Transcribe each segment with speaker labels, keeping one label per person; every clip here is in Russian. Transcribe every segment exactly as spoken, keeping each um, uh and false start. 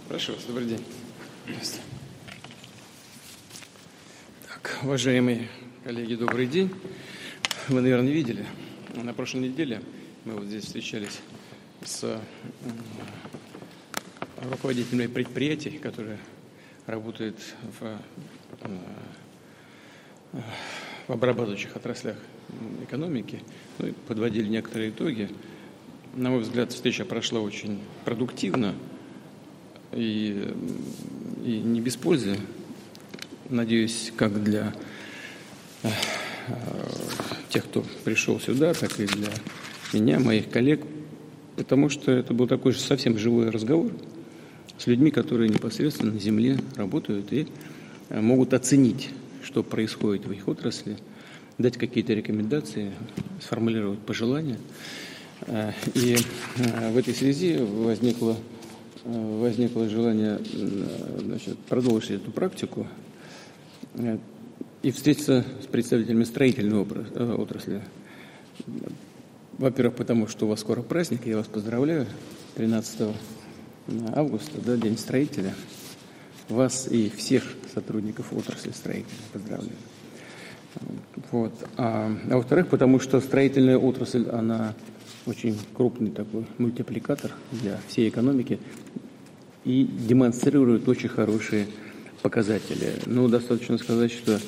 Speaker 1: Прошу вас, добрый день. Так, уважаемые коллеги, добрый день. Вы, наверное, видели, на прошлой неделе мы вот здесь встречались с руководителями предприятий, которые работают в, в обрабатывающих отраслях экономики, ну, и подводили некоторые итоги. На мой взгляд, встреча прошла очень продуктивно и, и не без пользы. Надеюсь, как для э, тех, кто пришел сюда, так и для меня, моих коллег, потому что это был такой же совсем живой разговор с людьми, которые непосредственно на земле работают и могут оценить, что происходит в их отрасли, дать какие-то рекомендации, сформулировать пожелания. И в этой связи возникло, возникло желание, значит, продолжить эту практику и встретиться с представителями строительной отрасли. Во-первых, потому что у вас скоро праздник, я вас поздравляю, тринадцатого августа, да, День строителя. Вас и всех сотрудников отрасли строителя поздравляю. Вот. А, а во-вторых, потому что строительная отрасль, она очень крупный такой мультипликатор для всей экономики и демонстрирует очень хорошие показатели. Ну, достаточно сказать, что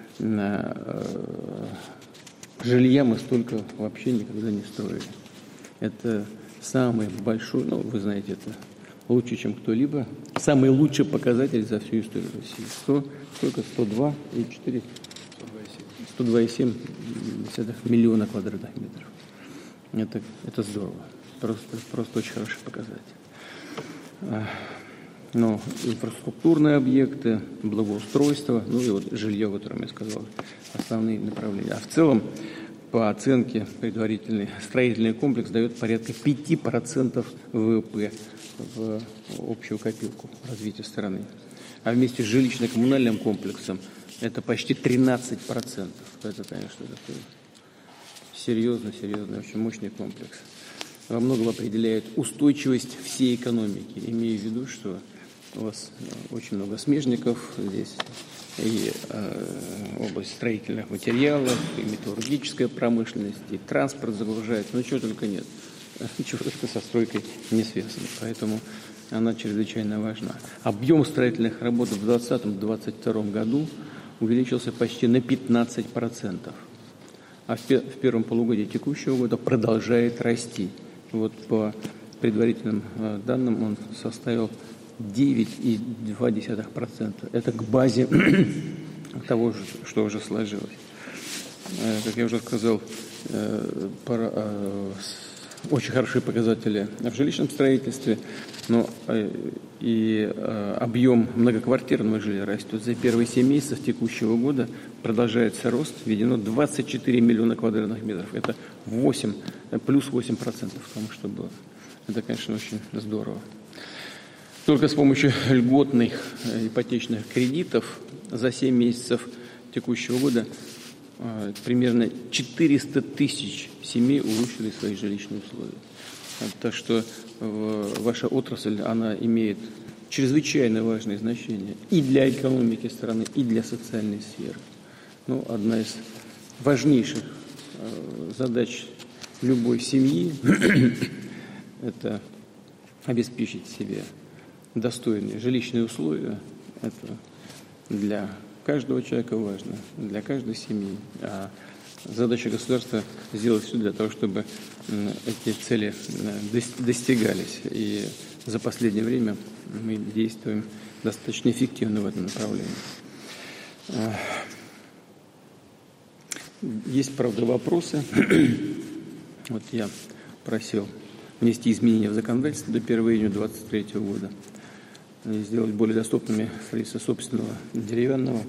Speaker 1: э, жилья мы столько вообще никогда не строили. Это самый большой, ну, вы знаете, это лучше, чем кто-либо, самый лучший показатель за всю историю России. сто, сколько? сто два и четыре, сто два и семь миллиона квадратных метров. Это, это здорово. Просто, просто очень хороший показатель. Но инфраструктурные объекты, благоустройство, ну и вот жилье, о котором я сказал, основные направления. А в целом, по оценке предварительной, строительный комплекс дает порядка пять процентов ВВП в общую копилку развития страны. А вместе с жилищно-коммунальным комплексом это почти тринадцать процентов. Это, конечно, такой серьезный, серьезный, очень мощный комплекс. Во многом определяет устойчивость всей экономики, имея в виду, что у вас очень много смежников здесь, и э, область строительных материалов, и металлургическая промышленность, и транспорт загружается, ну чего только нет, ничего только со стройкой не связано, поэтому она чрезвычайно важна. Объем строительных работ в двадцатом — двадцать втором году увеличился почти на пятнадцать процентов. А в первом полугодии текущего года продолжает расти. Вот по предварительным данным он составил девять и два десятых процента. Это к базе того, что уже сложилось. Как я уже сказал, очень хорошие показатели в жилищном строительстве, но и объем многоквартирного жилья растет. За первые семь месяцев текущего года продолжается рост, введено двадцать четыре миллиона квадратных метров. Это восемь, плюс восемь процентов к тому, что было. Это, конечно, очень здорово. Только с помощью льготных ипотечных кредитов за семь месяцев текущего года примерно четыреста тысяч семей улучшили свои жилищные условия. Так что ваша отрасль, она имеет чрезвычайно важное значение и для экономики страны, и для социальной сферы. Ну, одна из важнейших задач любой семьи – это обеспечить себе достойные жилищные условия. Это для каждого человека важно, для каждой семьи. А задача государства – сделать все для того, чтобы эти цели достигались. И за последнее время мы действуем достаточно эффективно в этом направлении. Есть, правда, вопросы. Вот я просил внести изменения в законодательство до первого июня две тысячи двадцать третьего года и сделать более доступными строительство собственного деревянного,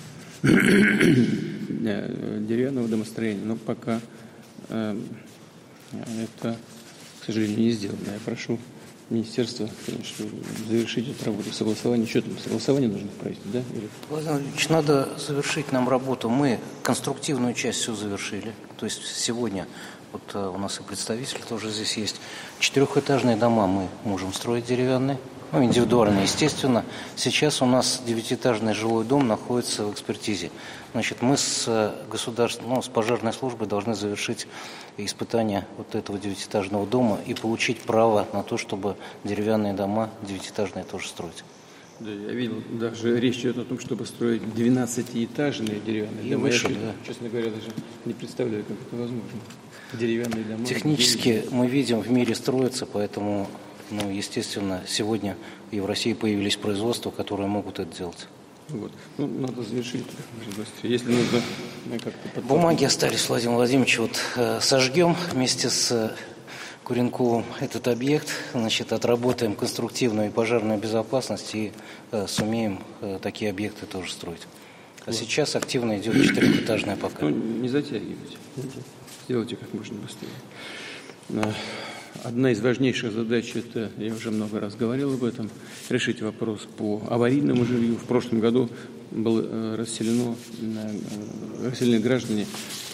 Speaker 1: деревянного домостроения. Но пока э, это, к сожалению, не сделано. Я прошу министерство, конечно, завершить эту работу. Согласование, что там, согласование нужно в правительстве, да? Или...
Speaker 2: Владимир Владимирович, надо завершить нам работу. Мы конструктивную часть все завершили. То есть сегодня вот у нас и представитель тоже здесь есть. Четырехэтажные дома мы можем строить деревянные, ну, индивидуально, естественно. Сейчас у нас девятиэтажный жилой дом находится в экспертизе. Значит, мы с государственной, ну, с пожарной службой должны завершить испытание вот этого девятиэтажного дома и получить право на то, чтобы деревянные дома девятиэтажные тоже строить.
Speaker 1: Да, я видел, даже речь идет о том, чтобы строить двенадцатиэтажные деревянные
Speaker 2: и
Speaker 1: дома.
Speaker 2: Выше,
Speaker 1: я,
Speaker 2: да.
Speaker 1: честно говоря, даже не представляю, как это возможно. Деревянные дома.
Speaker 2: Технически деревянные. Мы видим, в мире строится, поэтому, ну, естественно, сегодня и в России появились производства, которые могут это делать.
Speaker 1: Вот. Ну, надо завершить как можно быстрее. Если нужно как-то...
Speaker 2: Бумаги остались, Владимир Владимирович. Вот э, сожгем вместе с Куренковым этот объект, значит, отработаем конструктивную и пожарную безопасность и э, сумеем э, такие объекты тоже строить. А вот. Сейчас активно идет четырехэтажная пока.
Speaker 1: Ну, не затягивайте. Сделайте как можно быстрее. Одна из важнейших задач, это, я уже много раз говорил об этом, решить вопрос по аварийному жилью. В прошлом году было расселено, расселены граждане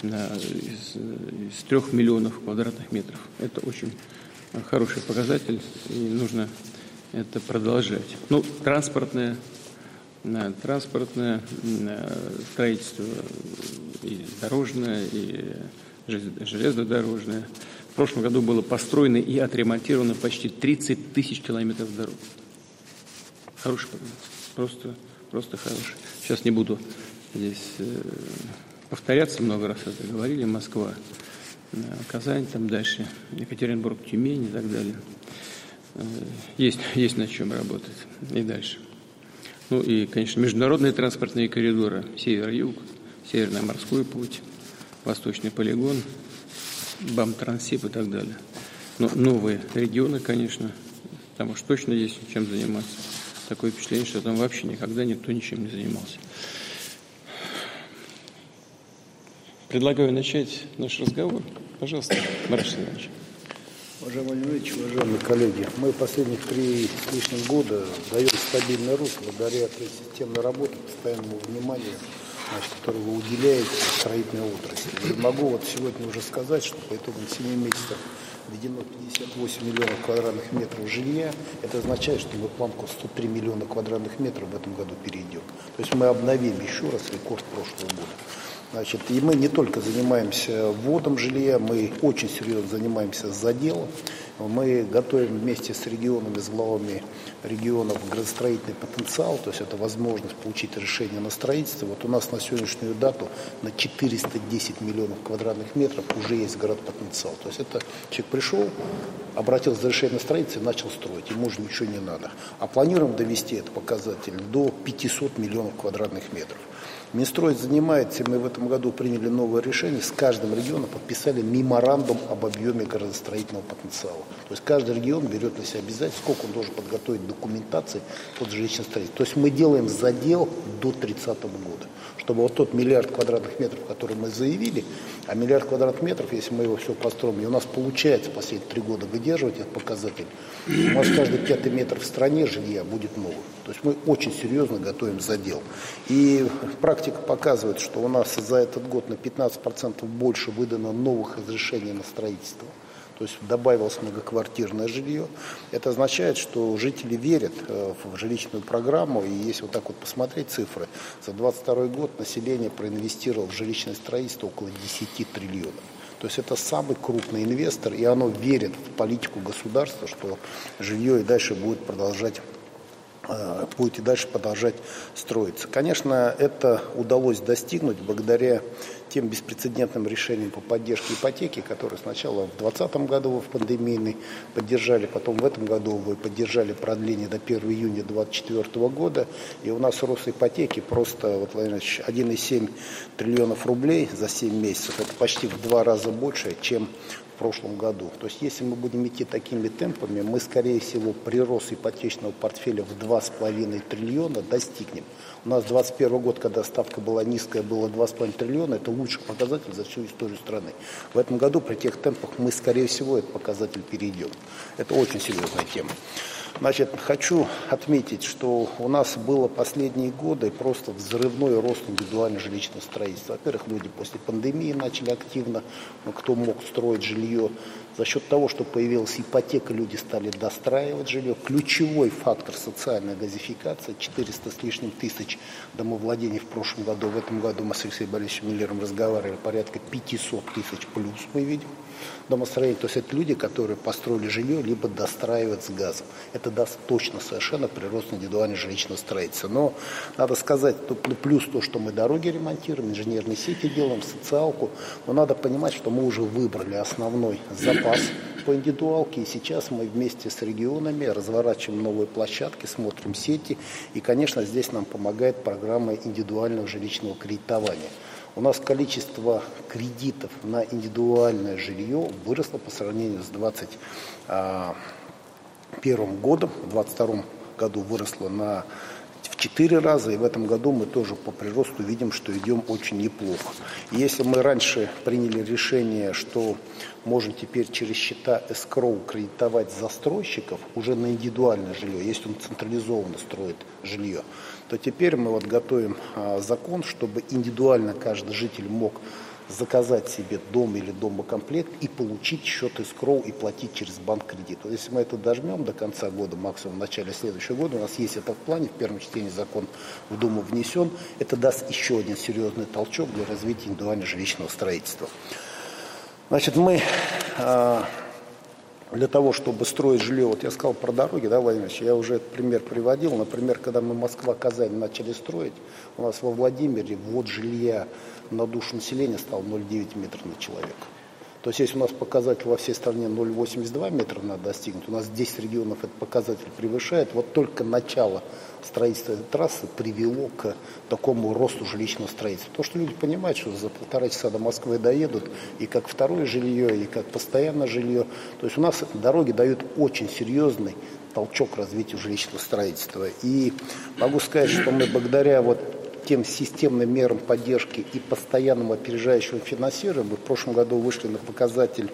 Speaker 1: из, из трех миллионов квадратных метров. Это очень хороший показатель, и нужно это продолжать. Ну, транспортное, транспортное строительство, и дорожное, и железнодорожное. В прошлом году было построено и отремонтировано почти тридцать тысяч километров дорог. Хороший показатель. Просто, просто хороший. Сейчас не буду здесь э, повторяться, много раз это говорили. Москва, э, Казань, там дальше, Екатеринбург, Тюмень и так далее. Э, есть, есть над чем работать. И дальше. Ну и, конечно, международные транспортные коридоры. Север-юг, Северный морской путь, Восточный полигон, БАМ-Транссиб и так далее. Но новые регионы, конечно, там уж точно есть чем заниматься. Такое впечатление, что там вообще никогда никто ничем не занимался. Предлагаю начать наш разговор. Пожалуйста, Марат Иванович.
Speaker 3: Уважаемый Владимир Ильич, уважаемые коллеги, мы последних три с лишним года даем стабильный рост благодаря системной работе, постоянному вниманию, значит, которое вы уделяете строительной отрасли. И могу вот сегодня уже сказать, что по итогам семи месяцев введено пятьдесят восемь миллионов квадратных метров жилья. Это означает, что мы планку сто три миллиона квадратных метров в этом году перейдем. То есть мы обновим еще раз рекорд прошлого года. Значит, и мы не только занимаемся вводом жилья, мы очень серьезно занимаемся заделом. Мы готовим вместе с регионами, с главами регионов градостроительный потенциал, то есть это возможность получить решение на строительство. Вот у нас на сегодняшнюю дату на четыреста десять миллионов квадратных метров уже есть город-потенциал. То есть это человек пришел, обратился за решение на строительство и начал строить, ему уже ничего не надо. А планируем довести этот показатель до пятисот миллионов квадратных метров. Минстрой занимается, мы в этом году приняли новое решение, с каждым регионом подписали меморандум об объеме градостроительного потенциала. То есть каждый регион берет на себя обязательство, сколько он должен подготовить документации под жилищное строительство. То есть мы делаем задел до тридцатого года, чтобы вот тот миллиард квадратных метров, который мы заявили, а миллиард квадратных метров, если мы его все построим, и у нас получается последние три года выдерживать этот показатель, у нас каждый пятый метр в стране жилья будет новым. То есть мы очень серьезно готовим задел. И практика показывает, что у нас за этот год на пятнадцать процентов больше выдано новых разрешений на строительство. То есть добавилось многоквартирное жилье. Это означает, что жители верят в жилищную программу. И если вот так вот посмотреть цифры, за двадцать второй год население проинвестировало в жилищное строительство около десяти триллионов. То есть это самый крупный инвестор, и оно верит в политику государства, что жилье и дальше будет продолжать будет и дальше продолжать строиться. Конечно, это удалось достигнуть благодаря тем беспрецедентным решениям по поддержке ипотеки, которые сначала в двадцатом году вы в пандемийный поддержали, потом в этом году вы поддержали продление до первого июня двадцать четвёртого года. И у нас рост ипотеки просто, вот, Владимир Ильич, один и семь триллионов рублей за семь месяцев. Это почти в два раза больше, чем в прошлом году. То есть, если мы будем идти такими темпами, мы, скорее всего, прирост ипотечного портфеля в два с половиной триллиона достигнем. У нас двадцать первый год, когда ставка была низкая, было два с половиной триллиона, это лучший показатель за всю историю страны. В этом году при тех темпах мы, скорее всего, этот показатель перейдем. Это очень серьезная тема. Значит, хочу отметить, что у нас было последние годы просто взрывной рост индивидуального жилищного строительства. Во-первых, люди после пандемии начали активно, кто мог строить жилье. За счет того, что появилась ипотека, люди стали достраивать жилье. Ключевой фактор — социальная газификация. четыреста с лишним тысяч домовладений в прошлом году. В этом году мы с Алексеем Борисовичем Миллером разговаривали, порядка пятьсот тысяч плюс мы видим домостроение. То есть это люди, которые построили жилье, либо достраивают с газом. Это даст точно совершенно прирост индивидуального жилищного строительства. Но надо сказать, плюс то, что мы дороги ремонтируем, инженерные сети делаем, социалку. Но надо понимать, что мы уже выбрали основной запас по индивидуалке. И сейчас мы вместе с регионами разворачиваем новые площадки, смотрим сети. И, конечно, здесь нам помогает программа индивидуального жилищного кредитования. У нас количество кредитов на индивидуальное жилье выросло по сравнению с двадцать первым годом. В двадцать втором году выросло на в четыре раза, и в этом году мы тоже по приросту видим, что идем очень неплохо. И если мы раньше приняли решение, что можем теперь через счета эскроу кредитовать застройщиков уже на индивидуальное жилье, если он централизованно строит жилье, то теперь мы вот готовим а, закон, чтобы индивидуально каждый житель мог заказать себе дом или домокомплект и получить счет эскроу и платить через банк кредит. Вот если мы это дожмем до конца года, максимум в начале следующего года, у нас есть это в плане, в первом чтении закон в Думу внесен, это даст еще один серьезный толчок для развития индивидуального жилищного строительства. Значит, мы э, для того, чтобы строить жилье, вот я сказал про дороги, да, Владимир Ильич, я уже этот пример приводил. Например, когда мы Москва-Казань начали строить, у нас во Владимире ввод жилья на душу населения стал ноль целых девять метров на человека. То есть, если у нас показатель во всей стране ноль целых восемьдесят два метра надо достигнуть, у нас десять регионов этот показатель превышает. Вот только начало строительства этой трассы привело к такому росту жилищного строительства. Потому что люди понимают, что за полтора часа до Москвы доедут и как второе жилье, и как постоянное жилье. То есть, у нас дороги дают очень серьезный толчок развитию жилищного строительства. И могу сказать, что мы благодаря вот тем системным мерам поддержки и постоянному опережающему финансированию, мы в прошлом году вышли на показатель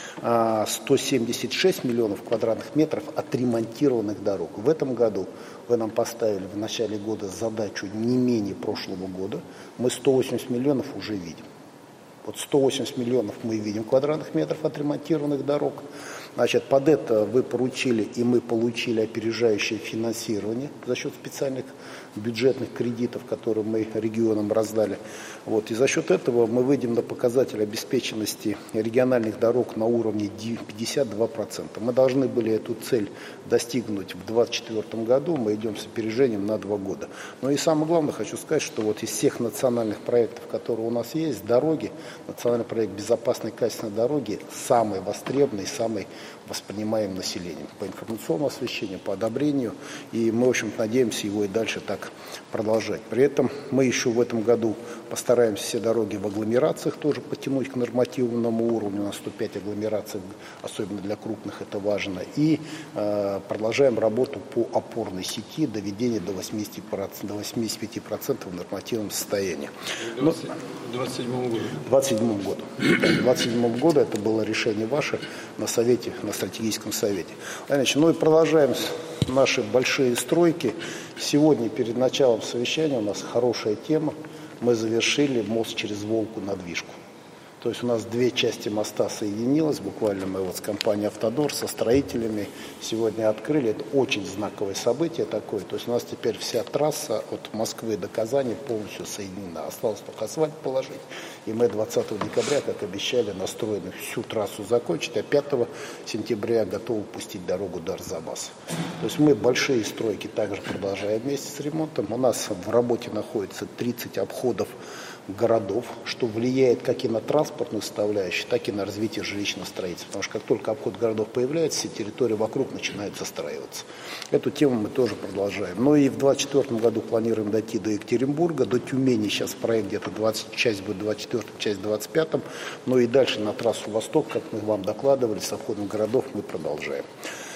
Speaker 3: сто семьдесят шесть миллионов квадратных метров отремонтированных дорог. В этом году вы нам поставили в начале года задачу не менее прошлого года. Мы сто восемьдесят миллионов уже видим. Вот сто восемьдесят миллионов мы видим квадратных метров отремонтированных дорог. Значит, под это вы поручили, и мы получили опережающее финансирование за счет специальных бюджетных кредитов, которые мы регионам раздали. Вот. И за счет этого мы выйдем на показатель обеспеченности региональных дорог на уровне пятьдесят два процента. Мы должны были эту цель достигнуть в двадцать четвёртом году, мы идем с опережением на два года. Но и самое главное, хочу сказать, что вот из всех национальных проектов, которые у нас есть, дороги, национальный проект безопасной и качественной дороги самый востребованный, самый воспринимаем населением по информационному освещению, по одобрению, и мы, в общем, надеемся его и дальше так продолжать. При этом мы еще в этом году постараемся все дороги в агломерациях тоже подтянуть к нормативному уровню, у нас сто пять агломераций, особенно для крупных, это важно, и э, продолжаем работу по опорной сети, доведение до восьмидесяти процентов, до восьмидесяти пяти процентов в нормативном состоянии.
Speaker 1: В двадцать седьмом году.
Speaker 3: В двадцать седьмом году. В двадцать седьмом году это было решение ваше на совете, на стратегическом совете. Значит, ну и продолжаем наши большие стройки. Сегодня перед началом совещания у нас хорошая тема. Мы завершили мост через Волку на Движку. То есть у нас две части моста соединилось. Буквально мы вот с компанией «Автодор», со строителями сегодня открыли. Это очень знаковое событие такое. То есть у нас теперь вся трасса от Москвы до Казани полностью соединена. Осталось только асфальт положить. И мы двадцатого декабря, как обещали, настроены всю трассу закончить, а пятого сентября готовы пустить дорогу до Арзамаса. То есть мы большие стройки также продолжаем вместе с ремонтом. У нас в работе находится тридцать обходов городов, что влияет как и на транспортную составляющую, так и на развитие жилищного строительства. Потому что как только обход городов появляется, все территории вокруг начинают застраиваться. Эту тему мы тоже продолжаем. Ну и в двадцать четвёртом году планируем дойти до Екатеринбурга, до Тюмени. Сейчас проект где-то двадцать, часть будет в двадцать четвёртом, часть в двадцать пятом. Ну и дальше на трассу Восток, как мы вам докладывали, с обходом городов мы продолжаем.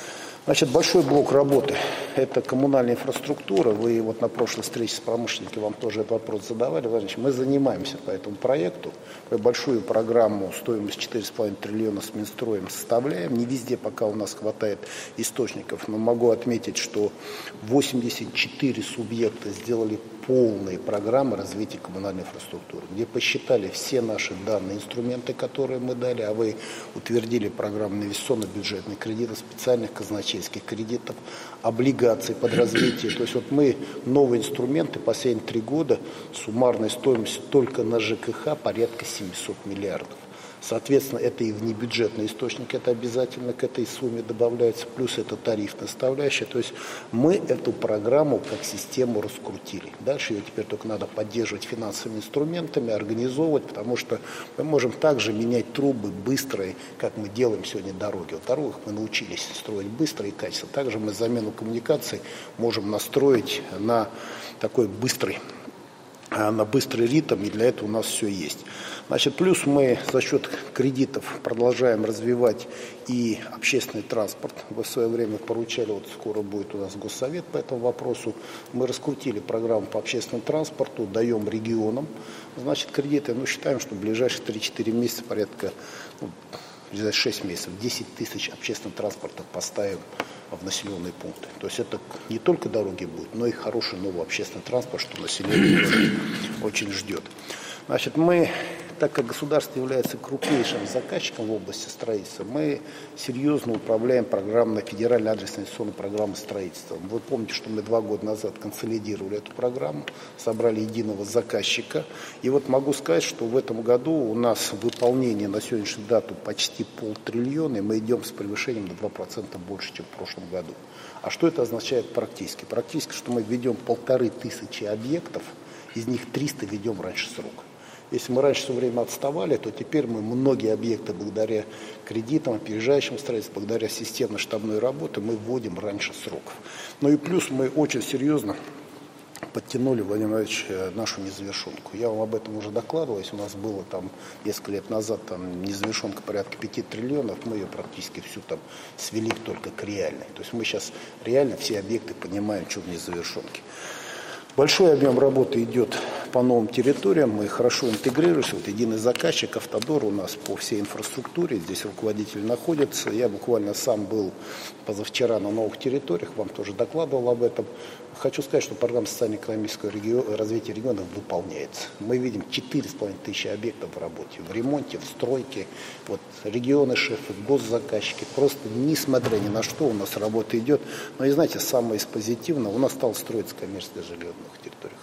Speaker 3: Значит, большой блок работы – это коммунальная инфраструктура. Вы вот на прошлой встрече с промышленниками вам тоже этот вопрос задавали. Владимир, мы занимаемся по этому проекту. Мы большую программу стоимостью четыре с половиной триллиона с Минстроем составляем. Не везде пока у нас хватает источников, но могу отметить, что восемьдесят четыре субъекта сделали полные программы развития коммунальной инфраструктуры, где посчитали все наши данные, инструменты, которые мы дали, а вы утвердили программу инвестиционно-бюджетных кредитов, специальных казначейских кредитов, облигаций под развитие. То есть вот мы новые инструменты последние три года, суммарная стоимость только на ЖКХ порядка семьсот миллиардов. Соответственно, это и внебюджетный источник, это обязательно к этой сумме добавляется, плюс это тарифная составляющая. То есть мы эту программу как систему раскрутили. Дальше ее теперь только надо поддерживать финансовыми инструментами, организовывать, потому что мы можем также менять трубы быстрые, как мы делаем сегодня дороги. В дорогах мы научились строить быстро и качественно. Также мы замену коммуникаций можем настроить на такой быстрый, на быстрый ритм, и для этого у нас все есть. Значит, плюс мы за счет кредитов продолжаем развивать и общественный транспорт. Вы в свое время поручали, вот скоро будет у нас госсовет по этому вопросу. Мы раскрутили программу по общественному транспорту, даем регионам, значит, кредиты. Ну, считаем, что в ближайшие три-четыре месяца порядка, ну, в ближайшие шесть месяцев, десять тысяч общественного транспорта поставим в населенные пункты. То есть это не только дороги будут, но и хороший новый общественный транспорт, что население очень ждет. Значит, мы, так как государство является крупнейшим заказчиком в области строительства, мы серьезно управляем программой, федеральной адресной инвестиционной программой строительства. Вы помните, что мы два года назад консолидировали эту программу, собрали единого заказчика. И вот могу сказать, что в этом году у нас выполнение на сегодняшнюю дату почти полтриллиона, и мы идем с превышением на два процента больше, чем в прошлом году. А что это означает практически? Практически, что мы ведем полторы тысячи объектов, из них триста ведем раньше срока. Если мы раньше все время отставали, то теперь мы многие объекты благодаря кредитам, опережающим строительству, благодаря системной штабной работе мы вводим раньше сроков. Ну и плюс мы очень серьезно подтянули, Владимир Владимирович, нашу незавершенку. Я вам об этом уже докладывал. Если у нас было там несколько лет назад там незавершенка порядка пяти триллионов, мы ее практически всю там свели только к реальной. То есть мы сейчас реально все объекты понимаем, что в незавершенке. Большой объем работы идет по новым территориям, мы хорошо интегрируемся. Вот единый заказчик, Автодор у нас по всей инфраструктуре, здесь руководитель находится. Я буквально сам был позавчера на новых территориях, вам тоже докладывал об этом. Хочу сказать, что программа социально-экономического региона, развития регионов выполняется. Мы видим четыре с половиной тысячи объектов в работе, в ремонте, в стройке. Вот регионы, шефы, госзаказчики. Просто несмотря ни на что у нас работа идет. Но и знаете, самое из позитивного, у нас стало строиться коммерческое жилье на новых территориях.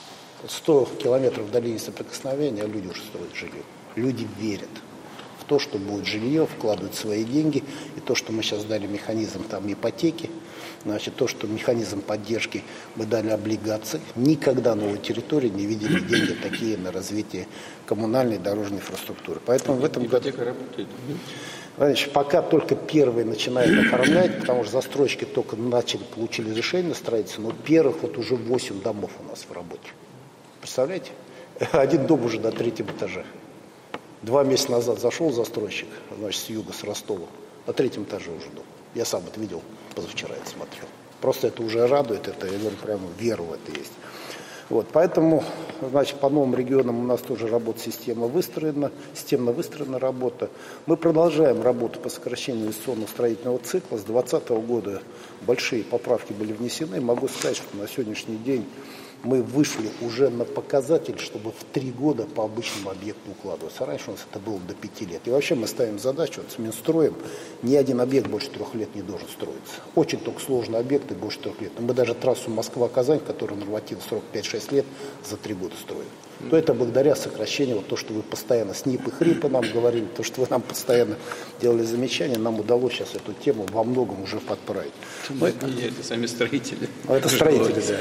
Speaker 3: сто километров до линии соприкосновения, а люди уже строят жилье. Люди верят в то, что будет жилье, вкладывают свои деньги. И то, что мы сейчас дали механизм там ипотеки, значит, то, что механизм поддержки мы дали облигации. Никогда новой территории не видели деньги такие на развитие коммунальной и дорожной инфраструктуры. Поэтому в этом году... работает. Значит, пока только первые начинают оформлять, потому что застройщики только начали, получили разрешение на строительство, но первых вот уже восемь домов у нас в работе. Представляете? Один дом уже на третьем этаже. Два месяца назад зашел застройщик, значит, с юга, с Ростова, на третьем этаже уже дом. Я сам это видел, позавчера это смотрел. Просто это уже радует, это, я говорю, прямо вера в это есть. Вот, поэтому, значит, по новым регионам у нас тоже работа система выстроена, системно выстроена работа. Мы продолжаем работу по сокращению инвестиционного строительного цикла. С две тысячи двадцатого года большие поправки были внесены. Могу сказать, что на сегодняшний день мы вышли уже на показатель, чтобы в три года по обычному объекту укладываться. Раньше у нас это было до пяти лет. И вообще мы ставим задачу, вот с Минстроем, ни один объект больше трех лет не должен строиться. Очень только сложные объекты больше трех лет. Но мы даже трассу Москва-Казань, которая нормативный срок пять-шесть лет, за три года строим. То это благодаря сокращению, вот то, что вы постоянно СНИП и ХРИПа нам говорили, то, что вы нам постоянно делали замечания, нам удалось сейчас эту тему во многом уже подправить.
Speaker 1: Мы, это, это сами строители.
Speaker 3: Это строители, да.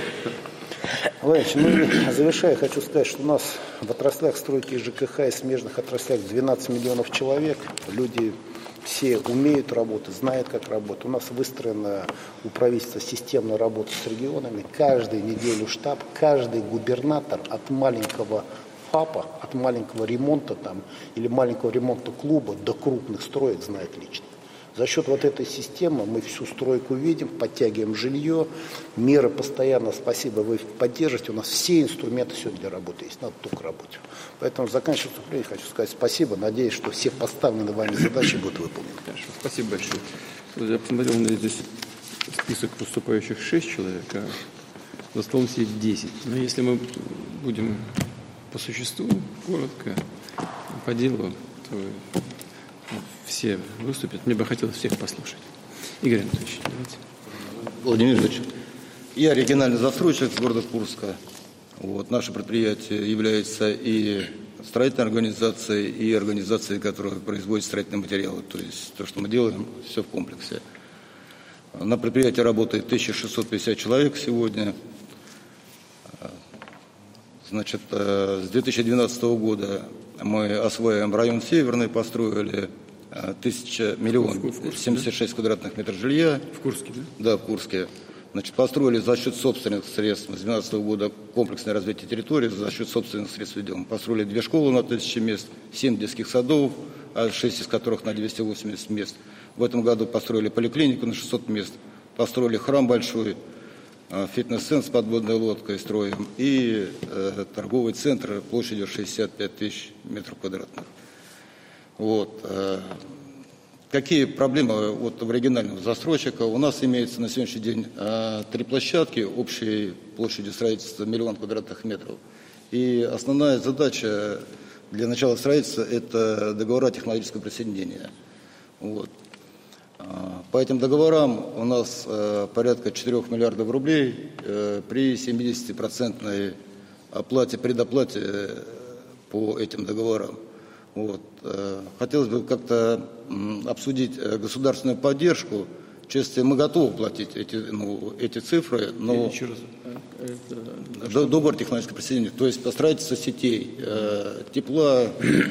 Speaker 3: Владимир, ну, завершая, хочу сказать, что у нас в отраслях стройки и ЖКХ и смежных отраслях двенадцать миллионов человек. Люди все умеют работать, знают, как работать. У нас выстроена у правительства системная работа с регионами. Каждую неделю штаб, каждый губернатор от маленького ФАПа, от маленького ремонта там, или маленького ремонта клуба до крупных строек знает лично. За счет вот этой системы мы всю стройку видим, подтягиваем жилье, меры постоянно, спасибо, вы поддержите. У нас все инструменты сегодня для работы есть, надо только работать. Поэтому, заканчивая выступление, хочу сказать спасибо. Надеюсь, что все поставленные вами задачи будут выполнены.
Speaker 1: Хорошо, спасибо большое. Я посмотрел, у нас здесь список выступающих шесть человек, а за столом сидит десять. Но если мы будем по существу, коротко, по делу, то все выступят. Мне бы хотелось всех послушать. Игорь Анатольевич, давайте.
Speaker 4: Владимир Ильич, я региональный застройщик с города Курска. Вот, наше предприятие является и строительной организацией, и организацией, которая производит строительные материалы. То есть то, что мы делаем, все в комплексе. На предприятии работает тысяча шестьсот пятьдесят человек сегодня. Значит, с две тысячи двенадцатого года мы осваиваем район Северный, построили тысяча миллион семьдесят шесть квадратных метров жилья.
Speaker 1: В Курске, да?
Speaker 4: Да, в Курске. Значит, построили за счет собственных средств с две тысячи двенадцатого года комплексное развитие территории, за счет собственных средств ведем. Построили две школы на тысячу мест, семь детских садов, шесть из которых на двести восемьдесят мест. В этом году построили поликлинику на шестьсот мест, построили храм большой, фитнес-центр с подводной лодкой строим и э, торговый центр площадью шестьдесят пять тысяч метров квадратных. Вот. Э, какие проблемы вот, в оригинального застройщика? У нас имеется на сегодняшний день э, три площадки общей площадью строительства миллион квадратных метров. И основная задача для начала строительства – это договора технологического присоединения. Вот. По этим договорам у нас э, порядка четырёх миллиардов рублей э, при семидесятипроцентной оплате, предоплате э, по этим договорам. Вот. Э, хотелось бы как-то м, обсудить э, государственную поддержку. Честно, мы готовы платить эти, ну, эти цифры, но
Speaker 1: еще раз, это...
Speaker 4: до, договор технологического присоединения, то есть по строительству сетей, э, тепла,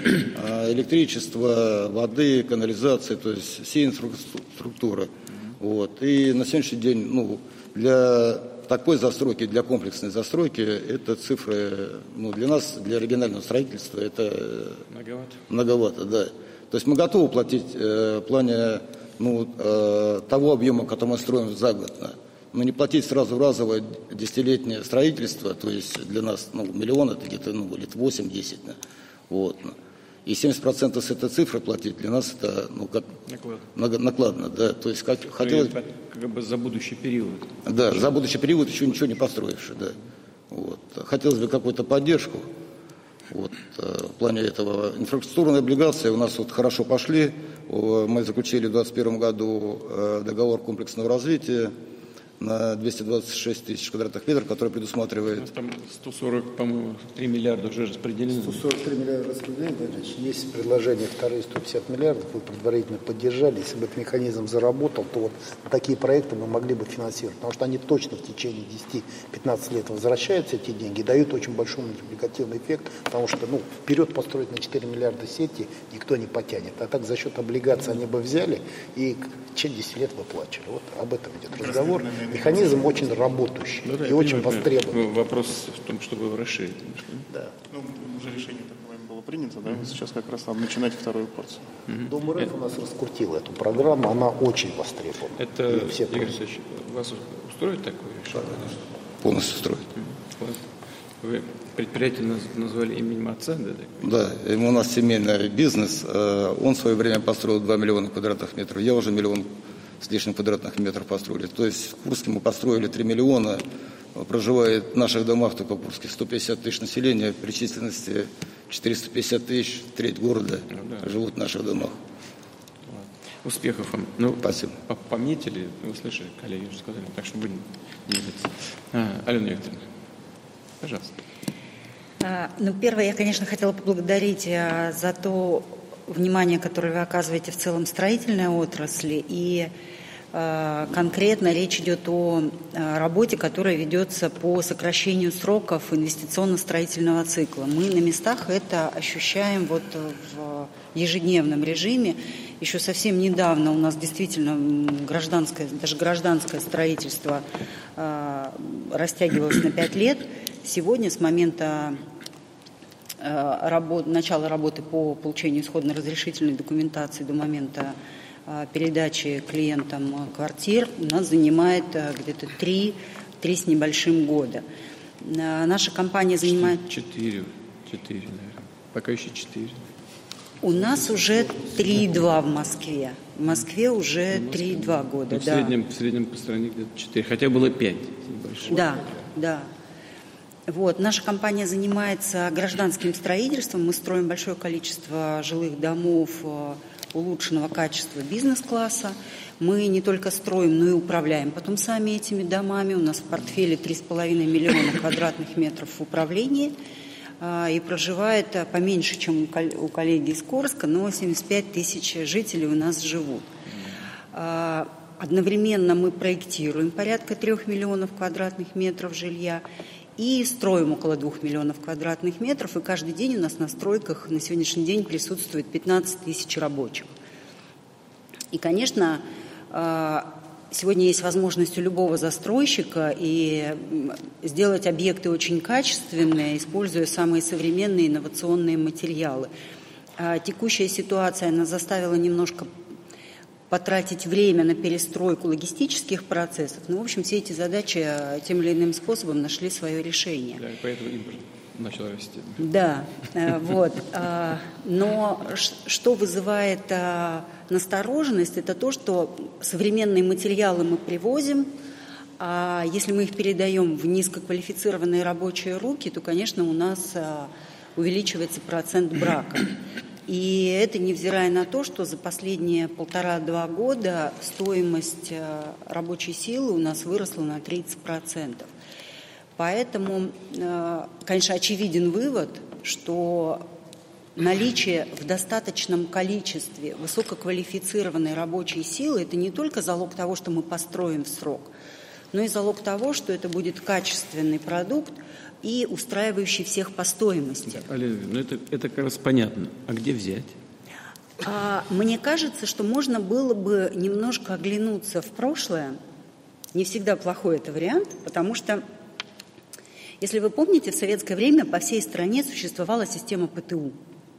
Speaker 4: э, электричества, воды, канализации, то есть все инфраструктуры. Вот. И на сегодняшний день, ну, для такой застройки, для комплексной застройки, это цифры, ну, для нас, для регионального строительства, это
Speaker 1: многовато,
Speaker 4: многовато, да. То есть мы готовы платить э, в плане ну, э, того объема, который мы строим за год. Да. Но не платить сразу разовое десятилетнее строительство, то есть для нас ну, миллион, это где-то ну, лет восемь-десять. Да. Вот. И семьдесят процентов с этой цифры платить для нас это ну, как накладно. накладно да. То есть, как, хотелось...
Speaker 1: как бы за будущий период.
Speaker 4: Да, за будущий период еще ничего не построивши. Да. Вот. Хотелось бы какую-то поддержку. Вот, в плане этого инфраструктурные облигации у нас вот хорошо пошли. Мы заключили в двадцать первом году договор комплексного развития на двести двадцать шесть тысяч квадратных метров, который предусматривает... У нас
Speaker 1: там сто сорок, по-моему, три миллиарда уже распределены.
Speaker 3: сто сорок три миллиарда распределены, значит, есть предложение вторые сто пятьдесят миллиардов, вы предварительно поддержали. Если бы этот механизм заработал, то вот такие проекты мы могли бы финансировать, потому что они точно в течение десяти-пятнадцати лет возвращаются, эти деньги, дают очень большой мультипликативный эффект, потому что ну, вперед построить на четыре миллиарда сети никто не потянет. А так за счет облигаций они бы взяли и через десять лет выплачивали. Вот об этом идет разговор. Механизм очень работающий
Speaker 1: ну, да,
Speaker 3: и очень
Speaker 1: понимаю,
Speaker 3: востребован.
Speaker 1: Вопрос в том, чтобы его расширить.
Speaker 3: Да.
Speaker 5: Ну, уже решение такое было принято, да? Mm-hmm. Сейчас как раз надо начинать вторую порцию.
Speaker 3: Mm-hmm. Дом РФ у нас раскрутил эту программу, она очень востребована.
Speaker 1: Это,
Speaker 3: все
Speaker 1: Игорь Алексеевич, вас устроит такое решение?
Speaker 4: Да, полностью устроит.
Speaker 1: Mm-hmm. Вы предприятие назвали именем отца, да?
Speaker 4: Да, у нас семейный бизнес. Он в свое время построил два миллиона квадратных метров. Я уже миллион с лишним квадратных метров построили. То есть в Курске мы построили три миллиона. Проживает в наших домах только в Курске сто пятьдесят тысяч населения, при численности четыреста пятьдесят тысяч, треть города ну, да. живут в наших домах.
Speaker 1: Успехов вам. Ну,
Speaker 4: спасибо.
Speaker 1: Пометили, вы слышали, коллеги уже сказали, так что будем двигаться. А, Алена Викторовна, пожалуйста.
Speaker 6: А, ну, первое, я, конечно, хотела поблагодарить а, за то внимание, которое вы оказываете в целом строительной отрасли. И а, конкретно речь идет о а, работе, которая ведется по сокращению сроков инвестиционно-строительного цикла. Мы на местах это ощущаем вот в ежедневном режиме. Еще совсем недавно у нас действительно гражданское, даже гражданское строительство а, растягивалось на пять лет. Сегодня с момента Работ, начала работы по получению исходно-разрешительной документации до момента передачи клиентам квартир у нас занимает где-то три, три с небольшим года. Наша компания занимает...
Speaker 1: Четыре, четыре, наверное. Пока еще четыре.
Speaker 6: У нас уже три и два в Москве. В Москве уже три и два года,
Speaker 1: ну, в
Speaker 6: да.
Speaker 1: Среднем, в среднем по стране где-то четыре, хотя было пять.
Speaker 6: Да, да. Вот. Наша компания занимается гражданским строительством. Мы строим большое количество жилых домов улучшенного качества бизнес-класса. Мы не только строим, но и управляем потом сами этими домами. У нас в портфеле три с половиной миллиона квадратных метров в управлении. И проживает поменьше, чем у коллеги из Курска, но семьдесят пять тысяч жителей у нас живут. Одновременно мы проектируем порядка трех миллионов квадратных метров жилья и строим около двух миллионов квадратных метров. И каждый день у нас на стройках на сегодняшний день присутствует пятнадцать тысяч рабочих. И, конечно, сегодня есть возможность у любого застройщика и сделать объекты очень качественные, используя самые современные инновационные материалы. А текущая ситуация нас заставила немножко потратить время на перестройку логистических процессов. Но, в общем, все эти задачи тем или иным способом нашли свое решение.
Speaker 1: Да, и поэтому импорт начал расти.
Speaker 6: Да, вот. Но что вызывает настороженность, это то, что современные материалы мы привозим, а если мы их передаем в низкоквалифицированные рабочие руки, то, конечно, у нас увеличивается процент брака. И это невзирая на то, что за последние полтора-два года стоимость рабочей силы у нас выросла на тридцать процентов. Поэтому, конечно, очевиден вывод, что наличие в достаточном количестве высококвалифицированной рабочей силы – это не только залог того, что мы построим в срок, но и залог того, что это будет качественный продукт и устраивающий всех по стоимости.
Speaker 1: Алена, ну это, это как раз понятно. А где взять?
Speaker 6: А, мне кажется, что можно было бы немножко оглянуться в прошлое. Не всегда плохой это вариант, потому что, если вы помните, в советское время по всей стране существовала система ПТУ.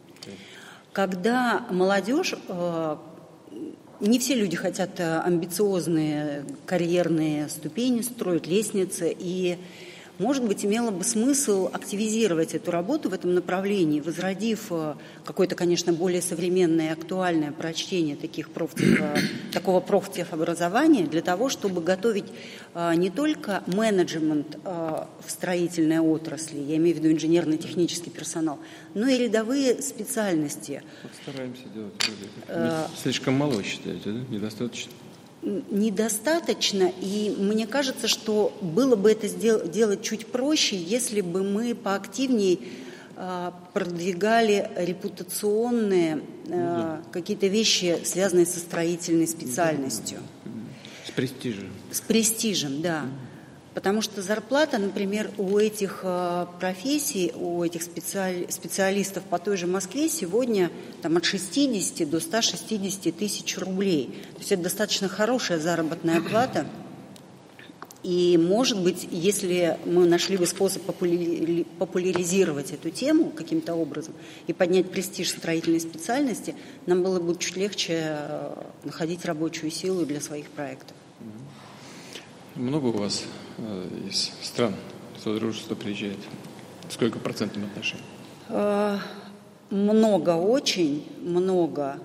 Speaker 6: Когда молодежь, э, не все люди хотят амбициозные карьерные ступени строить, лестницы, и, может быть, имело бы смысл активизировать эту работу в этом направлении, возродив какое-то, конечно, более современное и актуальное прочтение таких профтех, такого профтехобразования для того, чтобы готовить не только менеджмент в строительной отрасли, я имею в виду инженерно-технический персонал, но и рядовые специальности.
Speaker 1: Вот стараемся делать. А, слишком мало, вы считаете, да? Недостаточно?
Speaker 6: Недостаточно, и мне кажется, что было бы это сдел- делать чуть проще, если бы мы поактивнее э, продвигали репутационные э, да. какие-то вещи, связанные со строительной специальностью.
Speaker 1: С престижем. С
Speaker 6: престижем, да. Потому что зарплата, например, у этих э, профессий, у этих специали- специалистов по той же Москве сегодня там, от шестидесяти до ста шестидесяти тысяч рублей. То есть это достаточно хорошая заработная плата. И, может быть, если мы нашли бы способ популяри- популяризировать эту тему каким-то образом и поднять престиж строительной специальности, нам было бы чуть легче находить рабочую силу для своих проектов.
Speaker 1: Много у вас э, из стран Содружества приезжает? Сколько в процентном отношении?
Speaker 6: Э, много, очень много.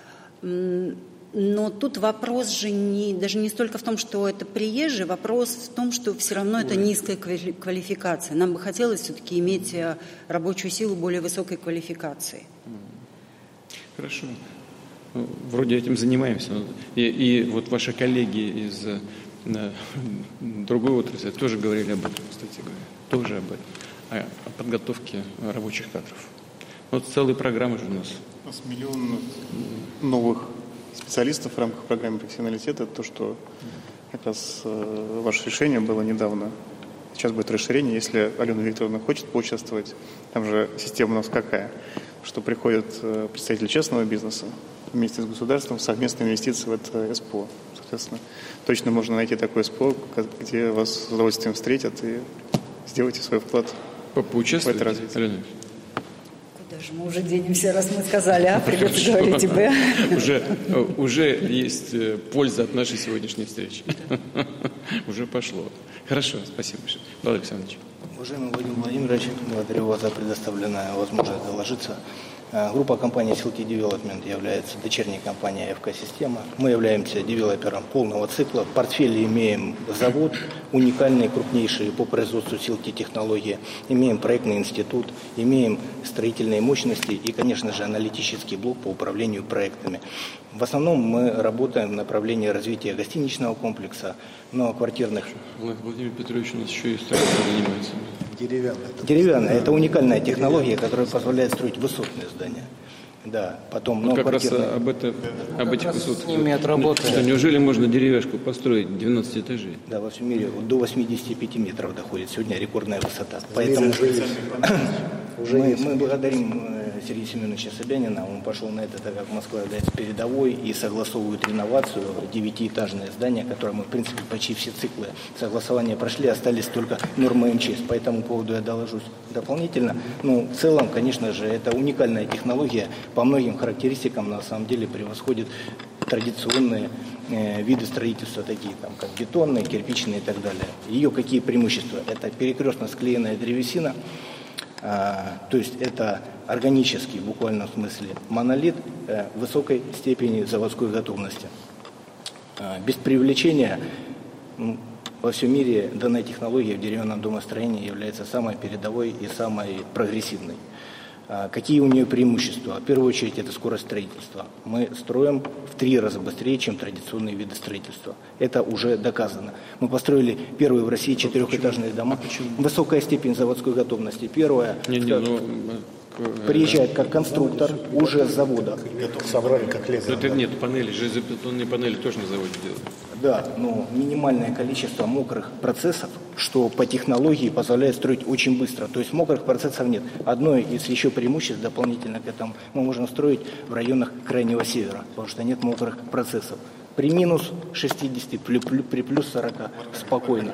Speaker 6: Но тут вопрос же не, даже не столько в том, что это приезжие, вопрос в том, что все равно это низкая квалификация. Нам бы хотелось все-таки иметь рабочую силу более высокой квалификации.
Speaker 1: Хорошо. Вроде этим занимаемся. И, и вот ваши коллеги из на другой отрасли тоже говорили об этом, кстати говоря, тоже об этом, о, о подготовке рабочих кадров. Вот целые программы же у нас.
Speaker 5: У нас миллион новых специалистов в рамках программы профессионалитета. Это то, что как раз э, ваше решение было недавно. Сейчас будет расширение, если Алена Викторовна хочет поучаствовать. Там же система у нас какая, что приходят э, представители частного бизнеса вместе с государством, совместные инвестиции в это СПО. Соответственно, точно можно найти такое СПО, где вас с удовольствием встретят и сделайте свой вклад
Speaker 1: в это развитие.
Speaker 6: Куда Мы уже денемся, раз мы сказали А, придется говорить и Б.
Speaker 1: Уже, уже есть польза от нашей сегодняшней встречи. Уже пошло. Хорошо, спасибо большое. Владимир Александрович.
Speaker 7: Уважаемый Владимир Владимирович, благодарю вас за предоставленную возможность доложиться. Группа компании Silky Development является дочерней компанией эф ка-система. Мы являемся девелопером полного цикла. В портфеле имеем завод, уникальный, крупнейший по производству Silky технологии. Имеем проектный институт, имеем строительные мощности и, конечно же, аналитический блок по управлению проектами. В основном мы работаем в направлении развития гостиничного комплекса, многоквартирных.
Speaker 1: Владимир Петрович у нас еще и строительством занимается.
Speaker 3: Деревянная.
Speaker 7: Деревянная. Это уникальная технология, которая позволяет строить высотные здания. Да, потом
Speaker 1: вот как раз
Speaker 7: многоквартирные.
Speaker 1: об, это, об этих высотах.
Speaker 2: С ними отработали.
Speaker 1: Что, неужели можно деревяшку построить двенадцать этажей?
Speaker 7: Да, во всем мире до восьмидесяти пяти метров доходит сегодня рекордная высота. Поэтому мы, мы благодарим Сергея Семеновича Собянина. Он пошел на это, так как Москва является передовой и согласовывает реновацию девятиэтажное здание, которое мы, в принципе, почти все циклы согласования прошли, остались только нормы эм че эс. По этому поводу я доложусь дополнительно. Ну, в целом, конечно же, это уникальная технология. По многим характеристикам, на самом деле, превосходит традиционные э, виды строительства, такие там, как бетонные, кирпичные и так далее. Ее какие преимущества? Это перекрестно склеенная древесина, э, то есть это органический, в буквальном смысле, монолит э, высокой степени заводской готовности. Э, без привлечения, ну, во всем мире данная технология в деревянном домостроении является самой передовой и самой прогрессивной. Какие у нее преимущества? В первую очередь, это скорость строительства. Мы строим в три раза быстрее, чем традиционные виды строительства. Это уже доказано. Мы построили первые в России четырехэтажные дома. Высокая степень заводской готовности. Первое,
Speaker 1: не, не, ну,
Speaker 7: приезжает как конструктор уже с завода.
Speaker 3: Собрали как лезо.
Speaker 1: Это нет, панели, железобетонные панели тоже на заводе делают.
Speaker 7: Да, но минимальное количество мокрых процессов, что по технологии позволяет строить очень быстро. То есть мокрых процессов нет. Одно из еще преимуществ дополнительно к этому мы можем строить в районах Крайнего Севера, потому что нет мокрых процессов. При минус шестидесяти, при, при плюс сорока спокойно.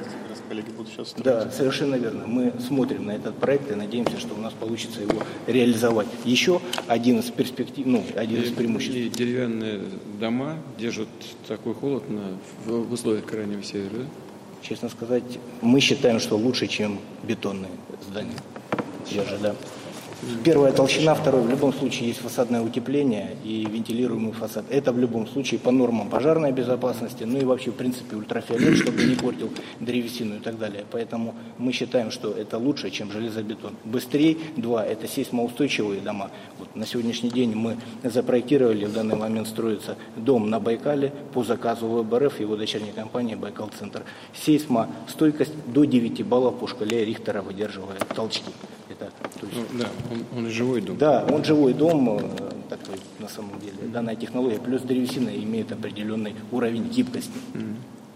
Speaker 7: Да, совершенно верно. Мы смотрим на этот проект и надеемся, что у нас получится его реализовать. Еще один из перспектив, ну, один из преимуществ.
Speaker 1: И деревянные дома держат такой холод на, в, в условиях Крайнего Севера, да?
Speaker 7: Честно сказать, мы считаем, что лучше, чем бетонные здания. Держат, да. Первая толщина, второй, в любом случае есть фасадное утепление и вентилируемый фасад. Это в любом случае по нормам пожарной безопасности, ну и вообще, в принципе, ультрафиолет, чтобы не портил древесину и так далее. Поэтому мы считаем, что это лучше, чем железобетон. Быстрее, два, это сейсмоустойчивые дома. Вот на сегодняшний день мы запроектировали, в данный момент строится дом на Байкале по заказу вэ бэ эр эф и его дочерней компании «Байкал-центр». Сейсмостойкость до девяти баллов по шкале Рихтера выдерживает толчки. Это, то есть,
Speaker 1: ну, да, он, он живой дом.
Speaker 7: Да, он живой дом, такой на самом деле. Данная технология плюс древесина имеет определенный уровень гибкости. Mm-hmm.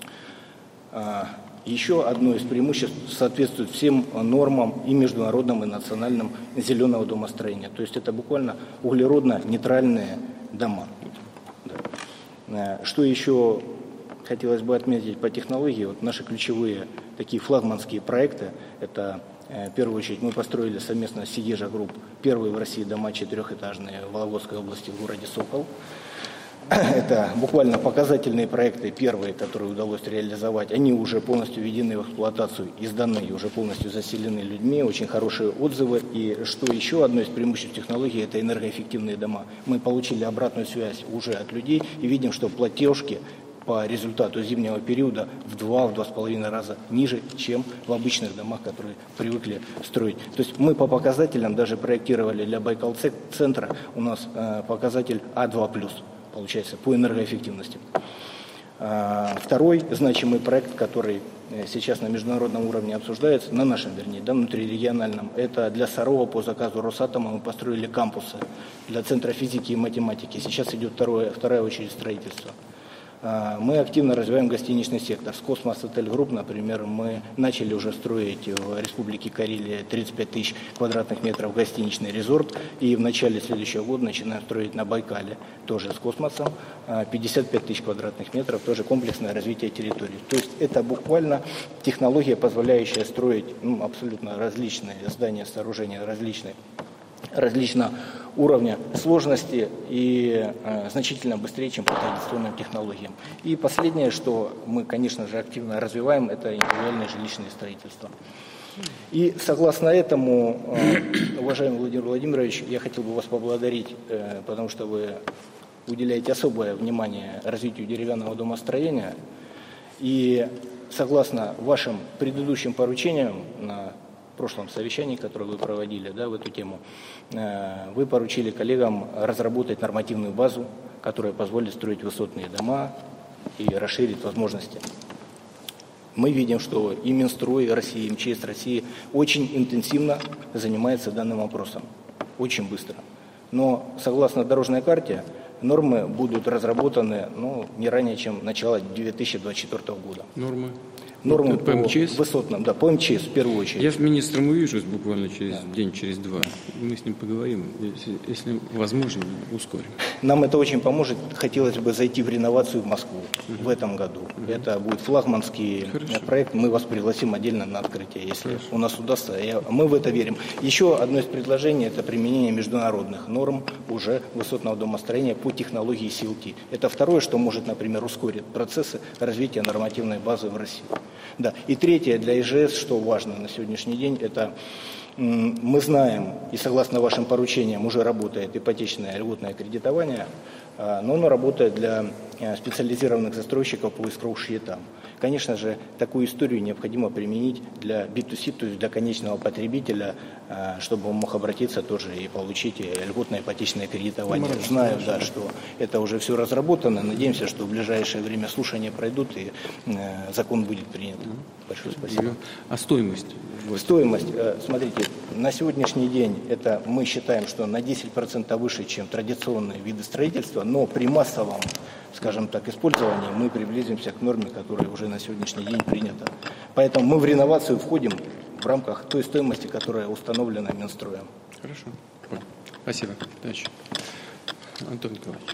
Speaker 7: А, еще одно из преимуществ соответствует всем нормам и международным, и национальным зеленого домостроения. То есть это буквально углеродно-нейтральные дома. Да. Что еще хотелось бы отметить по технологии? Вот наши ключевые такие флагманские проекты – это в первую очередь мы построили совместно с Сигежа Групп первые в России дома четырехэтажные в Вологодской области в городе Сокол. Это буквально показательные проекты, первые, которые удалось реализовать. Они уже полностью введены в эксплуатацию и сданы, уже полностью заселены людьми, очень хорошие отзывы. И что еще одно из преимуществ технологии – это энергоэффективные дома. Мы получили обратную связь уже от людей и видим, что платежки по результату зимнего периода в два, в два с половиной раза ниже, чем в обычных домах, которые привыкли строить. То есть мы по показателям даже проектировали для Байкал-центра, у нас э, показатель А два плюс, получается, по энергоэффективности. А, второй значимый проект, который сейчас на международном уровне обсуждается, на нашем, вернее, да, внутрирегиональном, это для Сарова по заказу Росатома мы построили кампусы для Центра физики и математики. Сейчас идет второе, вторая очередь строительства. Мы активно развиваем гостиничный сектор. С Космос Отель Групп, например, мы начали уже строить в Республике Карелия тридцать пять тысяч квадратных метров гостиничный резорт. И в начале следующего года начинаем строить на Байкале, тоже с космосом, пятьдесят пять тысяч квадратных метров, тоже комплексное развитие территории. То есть это буквально технология, позволяющая строить ну, абсолютно различные здания, сооружения различные различного уровня сложности и э, значительно быстрее, чем по традиционным технологиям. И последнее, что мы, конечно же, активно развиваем, это индивидуальное жилищное строительство. И согласно этому, э, уважаемый Владимир Владимирович, я хотел бы вас поблагодарить, э, потому что вы уделяете особое внимание развитию деревянного домостроения. И согласно вашим предыдущим поручениям на прошлом совещании, которое вы проводили, да, в эту тему, э, вы поручили коллегам разработать нормативную базу, которая позволит строить высотные дома и расширить возможности. Мы видим, что и Минстрой России, и МЧС России очень интенсивно занимается данным вопросом, очень быстро. Но согласно дорожной карте, нормы будут разработаны ну, не ранее, чем начало две тысячи двадцать четвёртого года.
Speaker 1: Нормы?
Speaker 7: Нормы
Speaker 1: по, по МЧС?
Speaker 7: Высотным, да, по МЧС в первую очередь.
Speaker 1: Я с министром увижусь буквально через
Speaker 7: да.
Speaker 1: день, через два. Мы с ним поговорим, если, если возможно, ускорим.
Speaker 7: Нам это очень поможет. Хотелось бы зайти в реновацию в Москву uh-huh. в этом году. Uh-huh. Это будет флагманский Хорошо. проект. Мы вас пригласим отдельно на открытие, если Хорошо. у нас удастся. Я, мы в это верим. Еще одно из предложений – это применение международных норм уже высотного домостроения по технологии си эл ти. Это второе, что может, например, ускорить процессы развития нормативной базы в России. Да. И третье для ИЖС, что важно на сегодняшний день, это м, мы знаем, и согласно вашим поручениям уже работает ипотечное льготное кредитование, а, но оно работает для а, специализированных застройщиков по эскроу-счетам. Конечно же, такую историю необходимо применить для би ту си, то есть для конечного потребителя, а, чтобы он мог обратиться тоже и получить льготное ипотечное кредитование. Ну, Знаю, да, что это уже все разработано. Надеемся, что в ближайшее время слушания пройдут и э, закон будет принят. Большое спасибо.
Speaker 1: А стоимость?
Speaker 7: Стоимость, э, смотрите, на сегодняшний день это мы считаем, что на десять процентов выше, чем традиционные виды строительства, но при массовом, скажем так, использовании мы приблизимся к норме, которая уже на сегодняшний день принята. Поэтому мы в реновацию входим в рамках той стоимости, которая установлена Минстроем.
Speaker 1: Хорошо. Спасибо. Дальше. Антон Николаевич.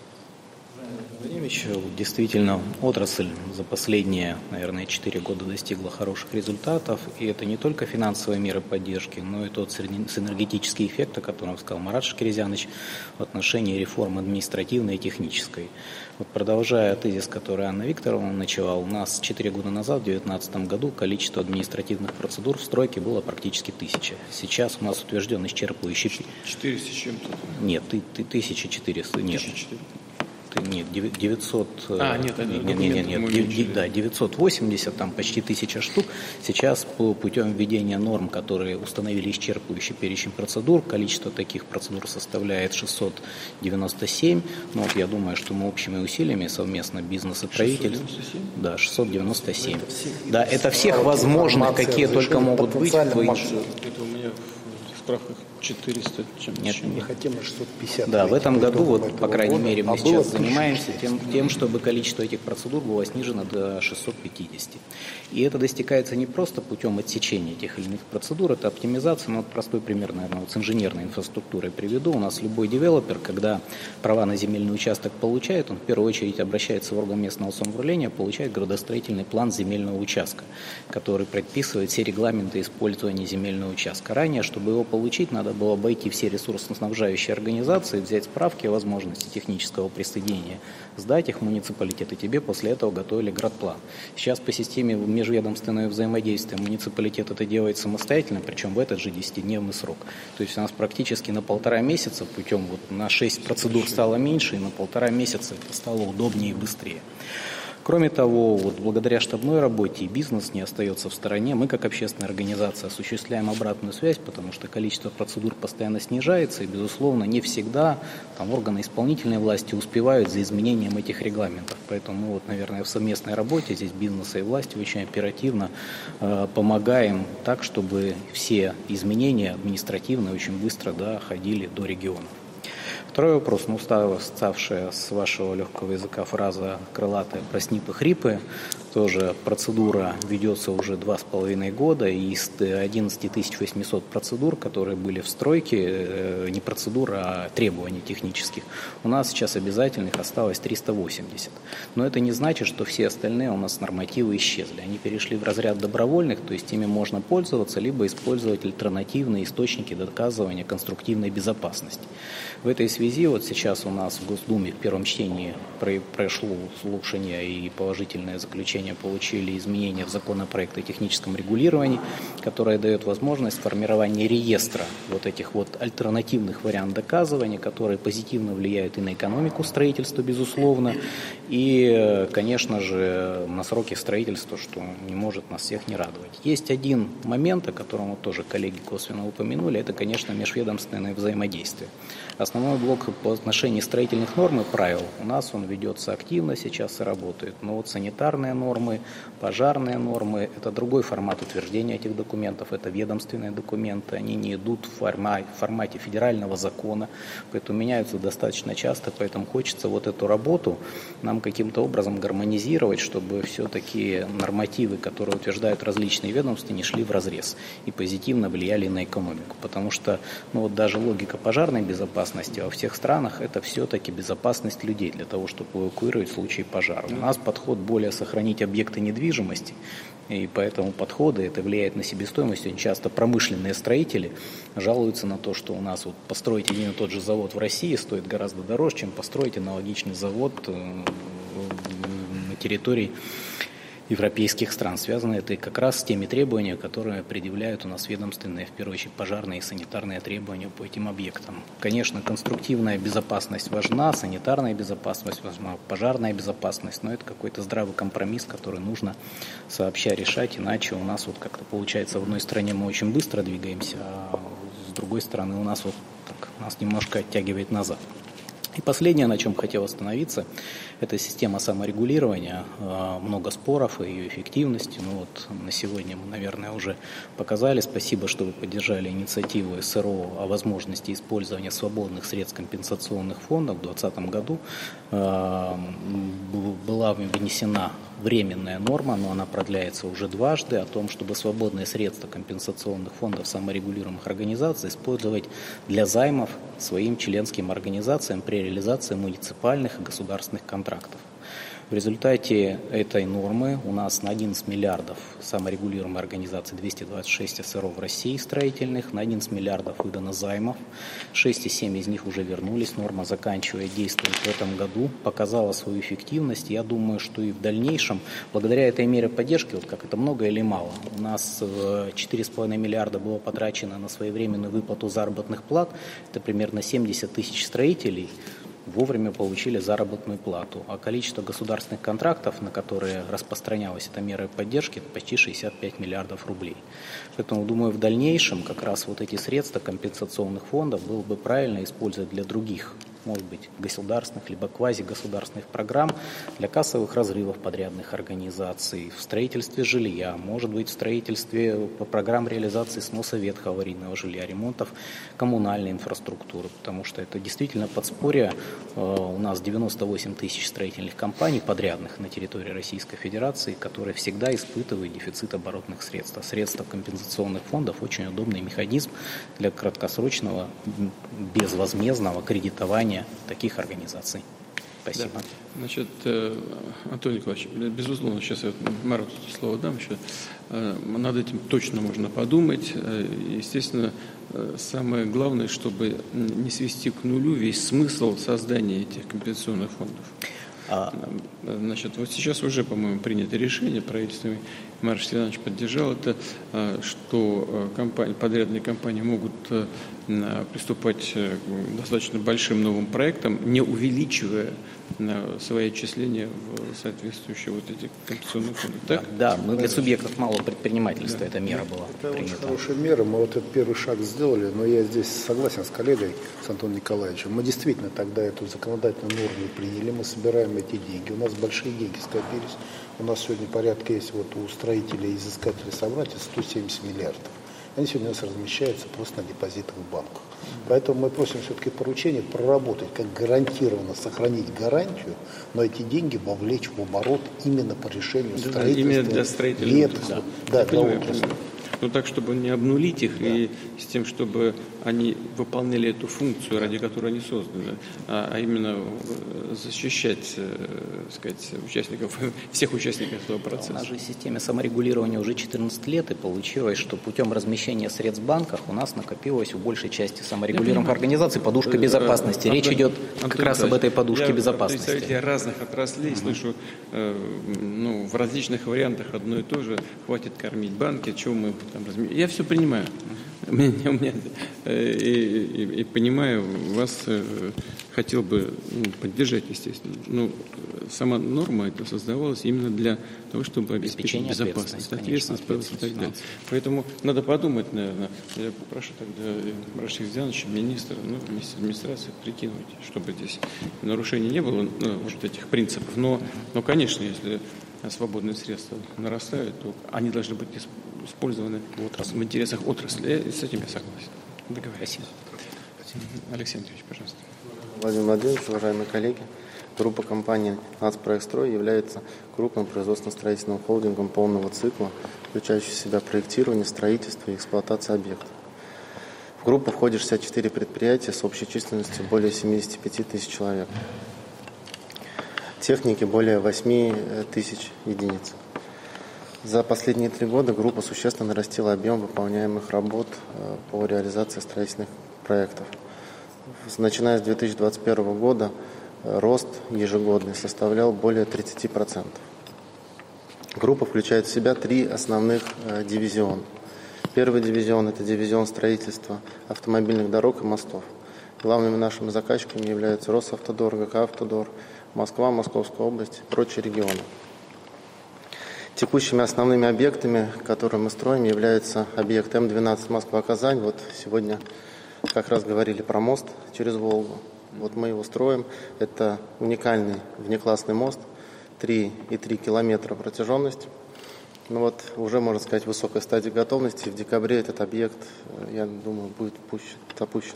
Speaker 8: Владимирович, действительно, отрасль за последние, наверное, четыре года достигла хороших результатов, и это не только финансовые меры поддержки, но и тот синергетический эффект, о котором сказал Марат Шакирзянович, в отношении реформы административной и технической. Вот продолжая тезис, который Анна Викторовна начала, у нас четыре года назад, в две тысячи девятнадцатом году, количество административных процедур в стройке было практически тысяча. Сейчас у нас утвержден исчерпывающий...
Speaker 1: четыреста с чем-то?
Speaker 8: Нет, тысяча четыреста, нет.
Speaker 1: тысяча четыреста.
Speaker 8: Нет, девятьсот,
Speaker 1: а, нет,
Speaker 8: нет, нет, нет, нет, да, девятьсот восемьдесят, там почти тысяча штук. Сейчас по путем введения норм, которые установили исчерпывающий перечень процедур, количество таких процедур составляет шестьсот девяносто семь. Но вот я думаю, что мы общими усилиями совместно бизнес и правительство.
Speaker 1: шестьсот девяносто семь?
Speaker 8: Да, шестьсот девяносто семь. Да, это всех возможных, какие только могут быть.
Speaker 1: Это у меня в справках четыреста чем-то.
Speaker 8: Нет,
Speaker 3: не хотим на шестьсот пятьдесят.
Speaker 8: Да, в этом году, вот, по крайней мере, мы сейчас занимаемся тем, тем, чтобы количество этих процедур было снижено до шестисот пятидесяти. И это достигается не просто путем отсечения тех или иных процедур, это оптимизация, но вот простой пример, наверное, вот с инженерной инфраструктурой приведу. У нас любой девелопер, когда права на земельный участок получает, он в первую очередь обращается в орган местного самоуправления, получает градостроительный план земельного участка, который предписывает все регламенты использования земельного участка. Ранее, чтобы его получить, надо было обойти все ресурсоснабжающие организации, взять справки о возможности технического присоединения, сдать их в муниципалитет, и тебе после этого готовили градплан. Сейчас по системе межведомственного взаимодействия муниципалитет это делает самостоятельно, причем в этот же десятидневный срок. То есть у нас практически на полтора месяца путем вот на шесть процедур стало меньше, и на полтора месяца это стало удобнее и быстрее. Кроме того, вот благодаря штабной работе и бизнес не остается в стороне. Мы, как общественная организация, осуществляем обратную связь, потому что количество процедур постоянно снижается, и, безусловно, не всегда там, органы исполнительной власти успевают за изменением этих регламентов. Поэтому мы, вот, наверное, в совместной работе здесь бизнеса и власти очень оперативно э, помогаем так, чтобы все изменения административные очень быстро доходили до регионов. Второй вопрос, ну, ставшая с вашего легкого языка фраза крылатая про снипы, хрипы. Тоже процедура ведется уже два с половиной года, и из одиннадцати тысяч восьмисот процедур, которые были в стройке, не процедур, а требований технических, у нас сейчас обязательных осталось триста восемьдесят. Но это не значит, что все остальные у нас нормативы исчезли. Они перешли в разряд добровольных, то есть ими можно пользоваться, либо использовать альтернативные источники доказывания конструктивной безопасности. В этой связи вот сейчас у нас в Госдуме в первом чтении прошло слушание и положительное заключение получили изменения в законопроект о техническом регулировании, которое дает возможность формирования реестра вот этих вот альтернативных вариантов доказывания, которые позитивно влияют и на экономику строительства, безусловно, и, конечно же, на сроки строительства, что не может нас всех не радовать. Есть один момент, о котором вот тоже коллеги косвенно упомянули, это, конечно, межведомственное взаимодействие. Основной блок по отношению строительных норм и правил у нас он ведется активно сейчас и работает, но вот санитарные нормы, пожарные нормы – это другой формат утверждения этих документов, это ведомственные документы, они не идут в формате, в формате федерального закона, поэтому меняются достаточно часто, поэтому хочется вот эту работу нам каким-то образом гармонизировать, чтобы все-таки нормативы, которые утверждают различные ведомства, не шли вразрез и позитивно влияли на экономику, потому что ну, вот даже логика пожарной безопасности во всех странах – это все-таки безопасность людей для того, чтобы эвакуировать в случае пожара. У нас подход более сохранить объекты недвижимости, и поэтому подходы, это влияет на себестоимость. Очень часто промышленные строители жалуются на то, что у нас вот построить один и тот же завод в России стоит гораздо дороже, чем построить аналогичный завод на территории европейских стран. Связано это как раз с теми требованиями, которые предъявляют у нас ведомственные, в первую очередь, пожарные и санитарные требования по этим объектам. Конечно, конструктивная безопасность важна, санитарная безопасность важна, пожарная безопасность, но это какой-то здравый компромисс, который нужно сообща решать, иначе у нас вот как-то получается, в одной стране мы очень быстро двигаемся, а с другой стороны у нас вот так, нас немножко оттягивает назад. И последнее, на чем хотел остановиться, это система саморегулирования. Много споров о ее эффективности. Ну вот на сегодня мы, наверное, уже показали. Спасибо, что вы поддержали инициативу эс эр о о возможности использования свободных средств компенсационных фондов. В две тысячи двадцатом году была внесена временная норма, но она продляется уже дважды, о том, чтобы свободные средства компенсационных фондов саморегулируемых организаций использовать для займов своим членским организациям при реализации муниципальных и государственных контрактов. В результате этой нормы у нас на одиннадцать миллиардов саморегулируемой организации двести двадцать шесть эс эр о в России строительных, на одиннадцать миллиардов выдано займов, шесть целых семь десятых из них уже вернулись, норма заканчивает действовать в этом году, показала свою эффективность. Я думаю, что и в дальнейшем, благодаря этой мере поддержки, вот как это много или мало, у нас четыре целых пять десятых миллиарда было потрачено на своевременную выплату заработных плат, это примерно семьдесят тысяч строителей, вовремя получили заработную плату. А количество государственных контрактов, на которые распространялась эта мера поддержки, это почти шестьдесят пять миллиардов рублей. Поэтому, думаю, в дальнейшем как раз вот эти средства компенсационных фондов было бы правильно использовать для других, может быть, государственных либо квазигосударственных программ для кассовых разрывов подрядных организаций, в строительстве жилья, может быть, в строительстве по программ реализации сноса ветхого аварийного жилья, ремонтов коммунальной инфраструктуры, потому что это действительно подспорье. У нас девяносто восемь тысяч строительных компаний подрядных на территории Российской Федерации, которые всегда испытывают дефицит оборотных средств. А средства компенсационных фондов очень удобный механизм для краткосрочного безвозмездного кредитования таких организаций. Спасибо.
Speaker 1: Да. Значит, Антон Николаевич, безусловно, сейчас я Марату слово дам еще. Над этим точно можно подумать. Естественно, самое главное, чтобы не свести к нулю весь смысл создания этих компенсационных фондов. А... Значит, вот сейчас уже, по-моему, принято решение, правительством Марш Иванович поддержал это, что компании, подрядные компании могут приступать к достаточно большим новым проектам, не увеличивая свои отчисления в соответствующие вот эти компенсационные фонды. Так?
Speaker 8: Да, мы для субъектов малого предпринимательства да. эта мера была
Speaker 3: Это
Speaker 8: принята.
Speaker 3: Очень хорошая мера, мы вот этот первый шаг сделали, но я здесь согласен с коллегой, с Антоном Николаевичем. Мы действительно тогда эту законодательную норму приняли, мы собираем эти деньги, у нас большие деньги скопились, у нас сегодня порядка есть вот у строителей и изыскателей собрать сто семьдесят миллиардов. они сегодня у нас размещаются просто на депозитах в банках. Поэтому мы просим все-таки поручение проработать, как гарантированно сохранить гарантию, но эти деньги вовлечь в оборот именно по решению
Speaker 1: да,
Speaker 3: строительства.
Speaker 1: Именно для строительных.
Speaker 3: Да, да, для отрасли.
Speaker 1: Ну так, чтобы не обнулить их, да. И с тем, чтобы они выполняли эту функцию, ради которой они созданы, а, а именно защищать, э, сказать, участников, всех участников этого процесса.
Speaker 8: У нас же в системе саморегулирования уже четырнадцать лет, и получилось, что путем размещения средств в банках у нас накопилось в большей части саморегулируемых организаций подушка безопасности. Речь
Speaker 1: Антон,
Speaker 8: идет
Speaker 1: Антон,
Speaker 8: как раз об этой подушке
Speaker 1: я
Speaker 8: безопасности.
Speaker 1: Представители разных отраслей, mm-hmm. слышу, э, ну, в различных вариантах одно и то же. Хватит кормить банки, чего мы там размещаем. Я все принимаю. У меня, у меня, э, и, и, и понимаю, вас э, хотел бы ну, поддержать, естественно. Но сама норма это создавалась именно для того, чтобы обеспечить безопасность, ответственность, ответственность и так далее. Поэтому надо подумать, наверное. Я попрошу тогда Рашида Зиановича, министра, ну, вместе с администрацией прикинуть, чтобы здесь нарушений не было, ну, вот этих принципов. Но, но, конечно, если свободные средства нарастают, то они должны быть использованы в, отрасли, в интересах отрасли. Я с этим я согласен. Договорились. Алексей Андреевич, пожалуйста.
Speaker 9: Владимир Владимирович, уважаемые коллеги, группа компаний «Нацпроектстрой» является крупным производственно-строительным холдингом полного цикла, включающий в себя проектирование, строительство и эксплуатацию объектов. В группу входит шестьдесят четыре предприятия с общей численностью более семьдесят пять тысяч человек. Техники более восемь тысяч единиц. За последние три года группа существенно нарастила объем выполняемых работ по реализации строительных проектов. Начиная с две тысячи двадцать первого года рост ежегодный составлял более тридцать процентов. Группа включает в себя три основных дивизиона. Первый дивизион – это дивизион строительства автомобильных дорог и мостов. Главными нашими заказчиками являются Росавтодор, ГК «Автодор», Москва, Московская область и прочие регионы. Текущими основными объектами, которые мы строим, является объект М двенадцать Москва-Казань. Вот сегодня как раз говорили про мост через Волгу. Вот мы его строим. Это уникальный внеклассный мост, три и три километра протяженность. Ну вот уже, можно сказать, в высокой стадии готовности. В декабре этот объект, я думаю, будет запущен.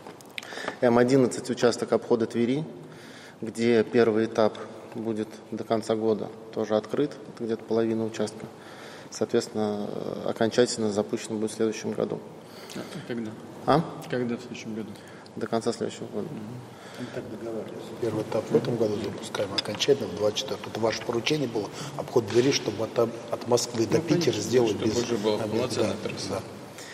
Speaker 9: М одиннадцать участок обхода Твери, где первый этап будет до конца года тоже открыт, это где-то половина участка. Соответственно, окончательно запущен будет в следующем году.
Speaker 1: А когда?
Speaker 9: А?
Speaker 1: Когда в следующем году?
Speaker 9: До конца следующего года.
Speaker 3: Мы так договаривались. Первый этап в этом году запускаем, окончательно в двадцать четвёртом. Это ваше поручение было, обход двери, чтобы от, от Москвы до ну, Питера сделать
Speaker 1: чтобы
Speaker 3: без...
Speaker 1: уже была полноценная
Speaker 3: да,
Speaker 1: трасса.
Speaker 3: Да.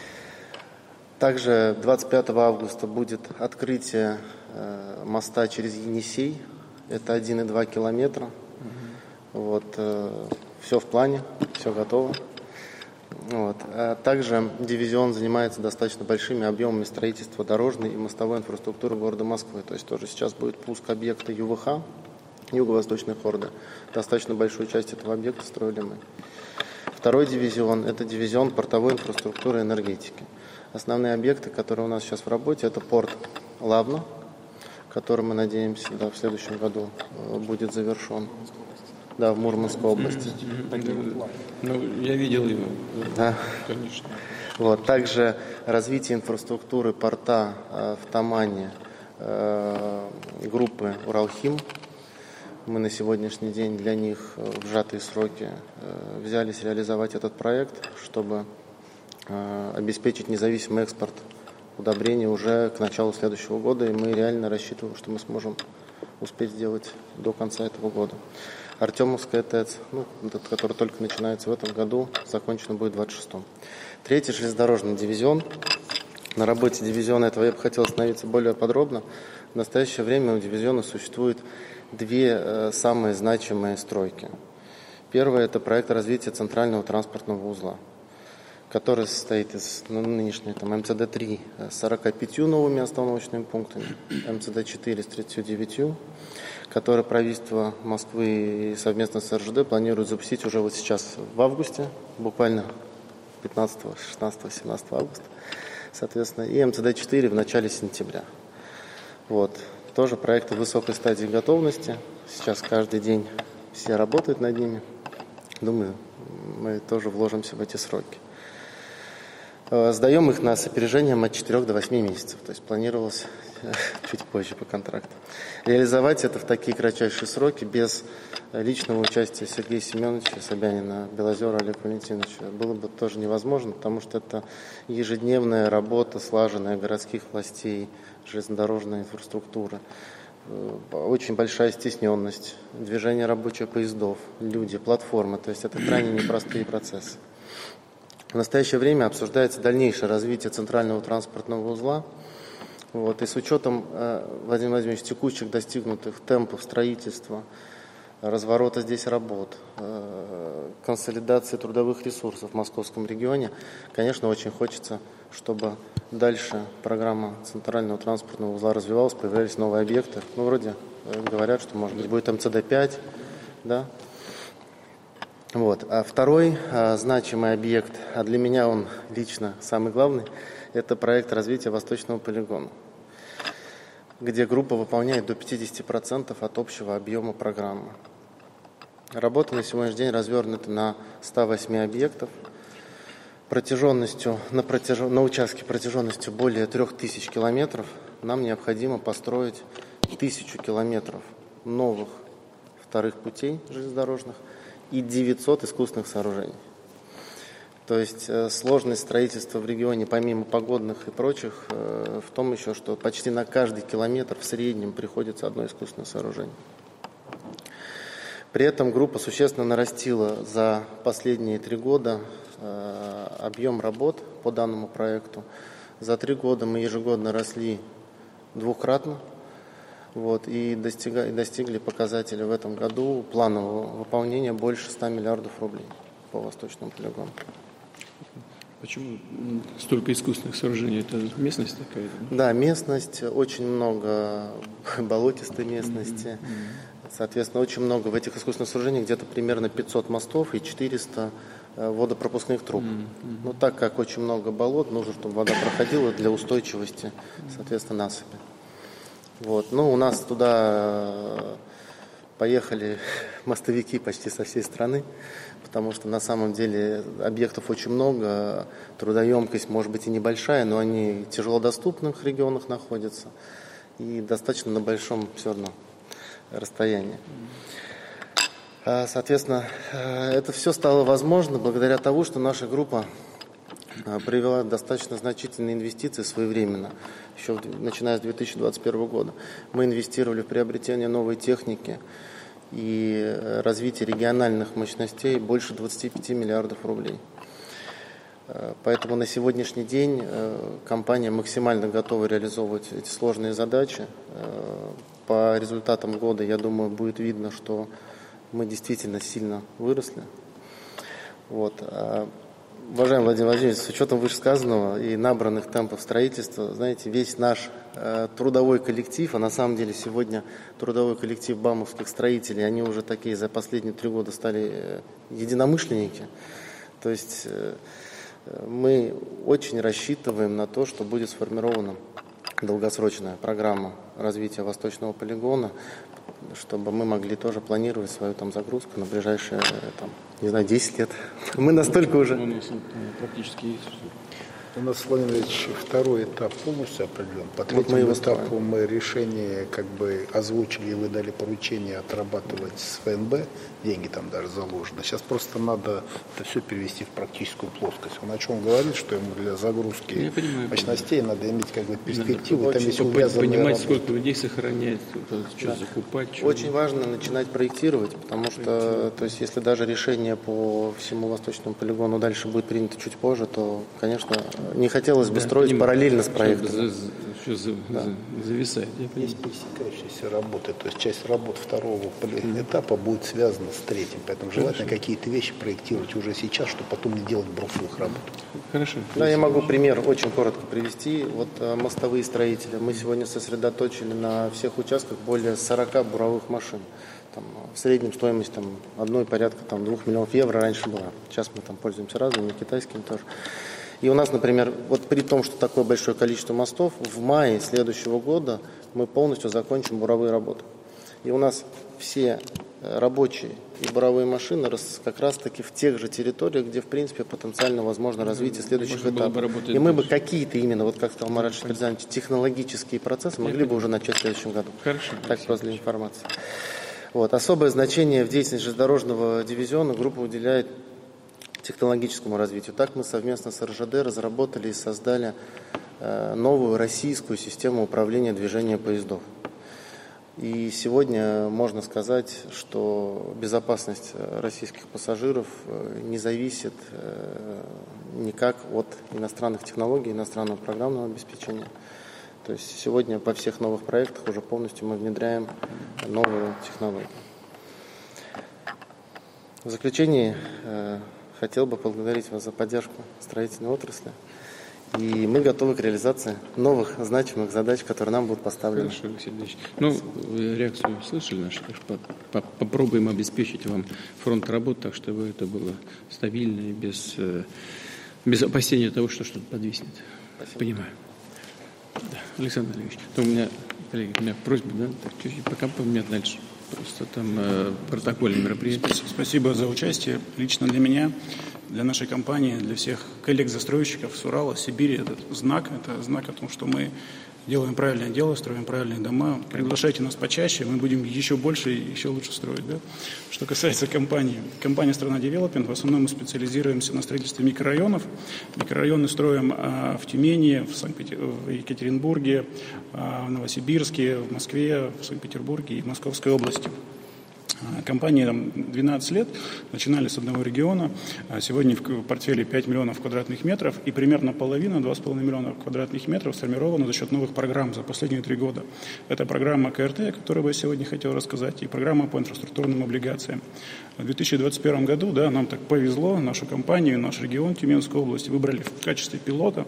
Speaker 9: Также двадцать пятого августа будет открытие э, моста через Енисей. Это один и два километра. Угу. Вот, э, все в плане, все готово. Вот. А также дивизион занимается достаточно большими объемами строительства дорожной и мостовой инфраструктуры города Москвы. То есть тоже сейчас будет пуск объекта ЮВХ, Юго-Восточной Хорды. Достаточно большую часть этого объекта строили мы. Второй дивизион – это дивизион портовой инфраструктуры и энергетики. Основные объекты, которые у нас сейчас в работе, это порт Лавна, который, мы надеемся, да, в следующем году будет завершен. Да, в Мурманской области.
Speaker 1: Ну, я видел его.
Speaker 9: Да.
Speaker 1: Конечно.
Speaker 9: Вот. Также развитие инфраструктуры порта э, в Тамане э, группы «Уралхим». Мы на сегодняшний день для них в сжатые сроки э, взялись реализовать этот проект, чтобы э, обеспечить независимый экспорт удобрений уже к началу следующего года. И мы реально рассчитываем, что мы сможем успеть сделать до конца этого года. Артемовская ТЭЦ, ну, этот, который только начинается в этом году, закончено будет в двадцать шестом. Третий железнодорожный дивизион. На работе дивизиона этого я бы хотел остановиться более подробно. В настоящее время у дивизиона существует две э, самые значимые стройки. Первое – это проект развития центрального транспортного узла, который состоит из ну, нынешней там, эм цэ дэ три с сороками пятью новыми остановочными пунктами, эм цэ дэ четыре с тридцатью девятью, который правительство Москвы и совместно с эр жэ дэ планирует запустить уже вот сейчас в августе, буквально пятнадцатого, шестнадцатого, семнадцатого августа, соответственно, и эм цэ дэ четыре в начале сентября. Вот. Тоже проекты высокой стадии готовности. Сейчас каждый день все работают над ними. Думаю, мы тоже вложимся в эти сроки. Сдаем их на с опережением от четырёх до восьми месяцев, то есть планировалось чуть позже по контракту. Реализовать это в такие кратчайшие сроки без личного участия Сергея Семеновича Собянина, Белозера Олега Валентиновича было бы тоже невозможно, потому что это ежедневная работа, слаженная городских властей, железнодорожная инфраструктура, очень большая стесненность, движение рабочих поездов, люди, платформы, то есть это крайне непростые процессы. В настоящее время обсуждается дальнейшее развитие центрального транспортного узла. Вот, и с учетом, Владимир Владимирович, текущих достигнутых темпов строительства, разворота здесь работ, консолидации трудовых ресурсов в московском регионе, конечно, очень хочется, чтобы дальше программа центрального транспортного узла развивалась, появлялись новые объекты. Ну, вроде говорят, что, может быть, будет эм цэ дэ пять, да. Вот. А второй а, значимый объект, а для меня он лично самый главный, это проект развития Восточного полигона, где группа выполняет до пятидесяти процентов от общего объема программы. Работа на сегодняшний день развернута на ста восьми объектов, протяженностью, на, протяж... на участке протяженностью более трех тысяч километров. Нам необходимо построить тысячу километров новых вторых путей железнодорожных и девятьсот искусственных сооружений. То есть э, сложность строительства в регионе, помимо погодных и прочих, э, в том еще, что почти на каждый километр в среднем приходится одно искусственное сооружение. При этом группа существенно нарастила за последние три года э, объем работ по данному проекту. За три года мы ежегодно росли двукратно. Вот, и, достига, и достигли показателя в этом году планового выполнения больше ста миллиардов рублей по Восточному полигону.
Speaker 1: Почему столько искусственных сооружений? Это местность такая?
Speaker 9: Да, местность, очень много болотистой местности. Mm-hmm. Соответственно, очень много в этих искусственных сооружениях, где-то примерно пятьсот мостов и четыреста водопропускных труб. Mm-hmm. Но так как очень много болот, нужно, чтобы вода проходила для устойчивости, соответственно, насыпи. Вот. Ну, у нас туда поехали мостовики почти со всей страны, потому что на самом деле объектов очень много, трудоемкость может быть и небольшая, но они в тяжелодоступных регионах находятся и достаточно на большом все равно расстоянии. Соответственно, это все стало возможно благодаря тому, что наша группа привела достаточно значительные инвестиции своевременно, еще начиная с две тысячи двадцать первого года. Мы инвестировали в приобретение новой техники и развитие региональных мощностей больше двадцати пяти миллиардов рублей. Поэтому на сегодняшний день компания максимально готова реализовывать эти сложные задачи. По результатам года, я думаю, будет видно, что мы действительно сильно выросли. Вот. Уважаемый Владимир Владимирович, с учетом вышесказанного и набранных темпов строительства, знаете, весь наш э, трудовой коллектив, а на самом деле сегодня трудовой коллектив бамовских строителей, они уже такие за последние три года стали э, единомышленники. То есть э, мы очень рассчитываем на то, что будет сформирована долгосрочная программа развития Восточного полигона, чтобы мы могли тоже планировать свою там загрузку на ближайшие, там, не знаю, десять лет. Мы настолько уже...
Speaker 1: Практически есть.
Speaker 3: У нас, Владимир Ильич, второй этап полностью определен. По третьему
Speaker 9: вот мы
Speaker 3: этапу мы решение как бы озвучили и выдали поручение отрабатывать с эф эн бэ. Деньги там даже заложены. Сейчас просто надо это все перевести в практическую плоскость. Он о чем говорит, что ему для загрузки понимаю, мощностей понимаю. Надо иметь как бы перспективу. Там есть
Speaker 1: понимать,
Speaker 3: работы.
Speaker 1: Сколько людей сохранять, что да. закупать. Что
Speaker 9: Очень важно начинать проектировать, потому что, то есть, если даже решение по всему Восточному полигону дальше будет принято чуть позже, то, конечно, не хотелось бы да, строить понимаю. параллельно с проектом.
Speaker 1: За, за, за, да. за, зависает.
Speaker 3: Есть пересекающиеся работы, то есть часть работ второго mm-hmm. этапа будет связана с третьим, поэтому желательно Хорошо. какие-то вещи проектировать уже сейчас, чтобы потом не делать брофовых работ.
Speaker 1: Хорошо.
Speaker 9: Да, я могу пример очень коротко привести. Вот мостовые строители. Мы сегодня сосредоточили на всех участках более сорока буровых машин. Там, в среднем стоимость там, одной порядка там, двух миллионов евро раньше была. Сейчас мы там пользуемся разными, китайскими тоже. И у нас, например, вот при том, что такое большое количество мостов, в мае следующего года мы полностью закончим буровые работы. И у нас все рабочие и буровые машины как раз-таки в тех же территориях, где, в принципе, потенциально возможно развитие следующих этапов. И мы бы какие-то именно, вот как сказал Марат Шахридзянович, технологические процессы могли бы уже начать в следующем году.
Speaker 1: Хорошо.
Speaker 9: Так просто для информации. Вот. Особое значение в деятельности железнодорожного дивизиона группа уделяет технологическому развитию. Так мы совместно с эр жэ дэ разработали и создали э, новую российскую систему управления движением поездов. И сегодня можно сказать, что безопасность российских пассажиров не зависит никак от иностранных технологий, иностранного программного обеспечения. То есть сегодня по всех новых проектах уже полностью мы внедряем новые технологии. В заключение хотел бы поблагодарить вас за поддержку строительной отрасли. И мы готовы к реализации новых значимых задач, которые нам будут поставлены.
Speaker 1: Хорошо, Алексей Ильич. Ну, реакцию слышали нашу. Попробуем обеспечить вам фронт работ, так чтобы это было стабильно и без, без опасения того, что что-то подвиснет. Спасибо. Понимаю. Да. Александр Ильич, то у меня, коллеги, у меня просьба, да, так, чуть-чуть пока поменять дальше. Просто там э, протокольные мероприятия.
Speaker 10: Спасибо за участие. Лично для меня, для нашей компании, для всех коллег-застройщиков с Урала, Сибири, это знак, это знак о том, что мы делаем правильное дело, строим правильные дома. Приглашайте нас почаще, мы будем еще больше и еще лучше строить. Да? Что касается компании. Компания «Страна Девелопмент», в основном мы специализируемся на строительстве микрорайонов. Микрорайоны строим а, в Тюмени, в, Санкт-Петер... в Екатеринбурге, а, в Новосибирске, в Москве, в Санкт-Петербурге и в Московской области. Компании там двенадцать лет, начинали с одного региона, сегодня в портфеле пять миллионов квадратных метров и примерно половина, два с половиной миллиона квадратных метров сформирована за счет новых программ за последние три года. Это программа ка эр тэ, о которой я сегодня хотел рассказать, и программа по инфраструктурным облигациям. В две тысячи двадцать первом году, да, нам так повезло, нашу компанию, наш регион Тюменской области выбрали в качестве пилота,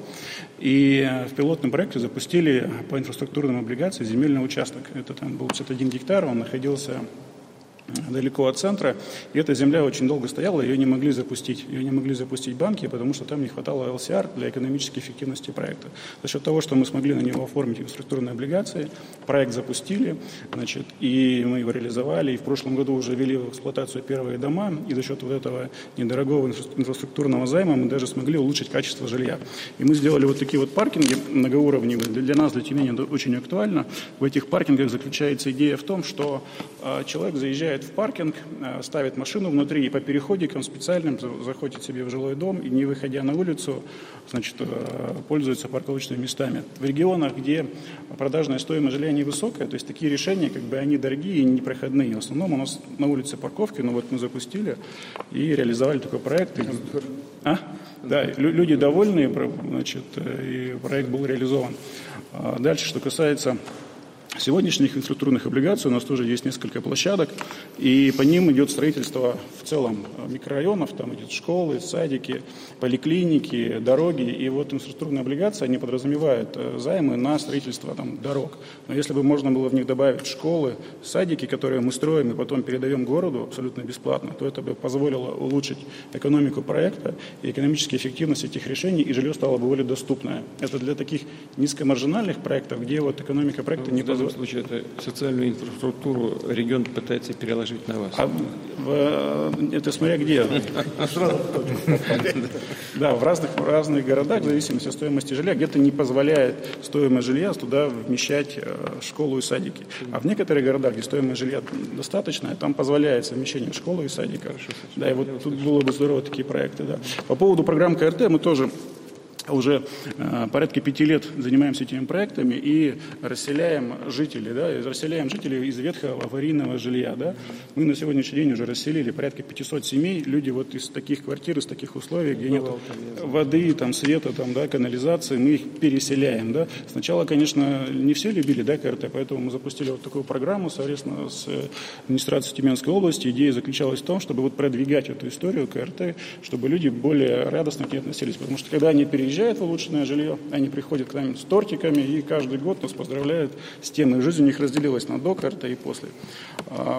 Speaker 10: и в пилотном проекте запустили по инфраструктурным облигациям земельный участок. Это там был пятьдесят один гектар, он находился далеко от центра, и эта земля очень долго стояла, ее не могли запустить. Ее не могли запустить банки, потому что там не хватало эл си ар для экономической эффективности проекта. За счет того, что мы смогли на него оформить инфраструктурные облигации, проект запустили, значит, и мы его реализовали, и в прошлом году уже ввели в эксплуатацию первые дома, и за счет вот этого недорогого инфраструктурного займа мы даже смогли улучшить качество жилья. И мы сделали вот такие вот паркинги многоуровневые. Для нас, для Тюмени, это очень актуально. В этих паркингах заключается идея в том, что э, человек заезжает в паркинг, ставит машину внутри и по переходикам специальным заходит себе в жилой дом и, не выходя на улицу, значит, пользуется парковочными местами. В регионах, где продажная стоимость жилья невысокая, то есть такие решения, как бы, они дорогие и непроходные. В основном у нас на улице парковки, но вот мы запустили и реализовали такой проект. А? Да, люди довольны, значит, и проект был реализован. Дальше, что касается сегодняшних инфраструктурных облигаций, у нас тоже есть несколько площадок, и по ним идет строительство в целом микрорайонов, там идут школы, садики, поликлиники, дороги, и вот инфраструктурные облигации, они подразумевают займы на строительство там, дорог. Но если бы можно было в них добавить школы, садики, которые мы строим и потом передаем городу абсолютно бесплатно, то это бы позволило улучшить экономику проекта и экономическую эффективность этих решений, и жилье стало бы более доступное. Это для таких низкомаржинальных проектов, где вот экономика проекта не позволяет.
Speaker 1: В данном случае это социальную инфраструктуру регион пытается переложить на вас.
Speaker 10: А, в, это смотря где. Да, в разных, в разных городах, в зависимости от стоимости жилья, где-то не позволяет стоимость жилья туда вмещать школу и садики. А в некоторых городах, где стоимость жилья достаточная, там позволяет совмещение школы и садика. Да, и вот тут было бы здорово такие проекты. Да. По поводу программ ка эр тэ мы тоже уже э, порядка пяти лет занимаемся этими проектами и расселяем жителей, да, расселяем жителей из ветхого аварийного жилья, да. Мы на сегодняшний день уже расселили порядка пятисот семей, люди вот из таких квартир, из таких условий, где нет воды, там, света, там, да, канализации, мы их переселяем, да. Сначала, конечно, не все любили, да, ка эр тэ, поэтому мы запустили вот такую программу совместно с администрацией Тюменской области. Идея заключалась в том, чтобы вот продвигать эту историю ка эр тэ, чтобы люди более радостно к ней относились, потому что когда они переезжают в улучшенное жилье, они приходят к нам с тортиками и каждый год нас поздравляют с тем, и жизнь у них разделилась на до ка эр тэ и после.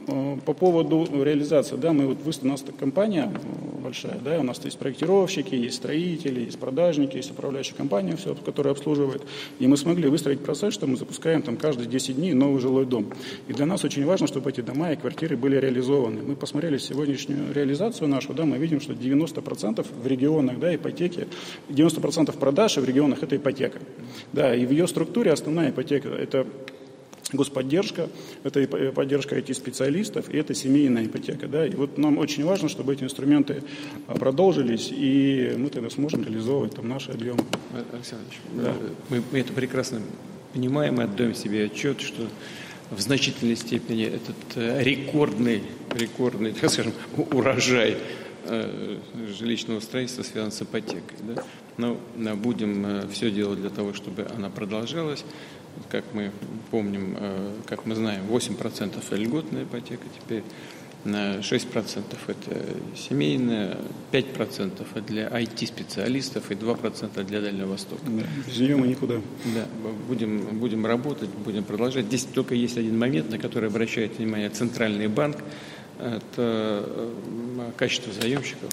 Speaker 10: По поводу реализации, да, мы вот, у нас компания большая, да, у нас есть проектировщики, есть строители, есть продажники, есть управляющая компания, все, которая обслуживает. И мы смогли выстроить процесс, что мы запускаем там каждые десять дней новый жилой дом. И для нас очень важно, чтобы эти дома и квартиры были реализованы. Мы посмотрели сегодняшнюю реализацию нашу, да, мы видим, что девяносто процентов в регионах, да, ипотеки, девяносто процентов продаж в регионах это ипотека. Да, и в ее структуре основная ипотека это господдержка, это поддержка ай ти-специалистов, и это семейная ипотека. Да? И вот нам очень важно, чтобы эти инструменты продолжились, и мы тогда сможем реализовывать там наши объемы.
Speaker 1: Александр Ильич, да. мы, мы это прекрасно понимаем и отдаем себе отчет, что в значительной степени этот рекордный, рекордный, так скажем, урожай жилищного строительства связан с ипотекой. Да? Но будем все делать для того, чтобы она продолжалась. Как мы помним, как мы знаем, восемь процентов льготная ипотека, теперь шесть процентов это семейная, пять процентов для ай ти-специалистов и два процента для Дальнего Востока.
Speaker 10: Да, без нее мы никуда.
Speaker 1: Да, будем, будем работать, будем продолжать. Здесь только есть один момент, на который обращает внимание Центральный банк. Это качество заемщиков.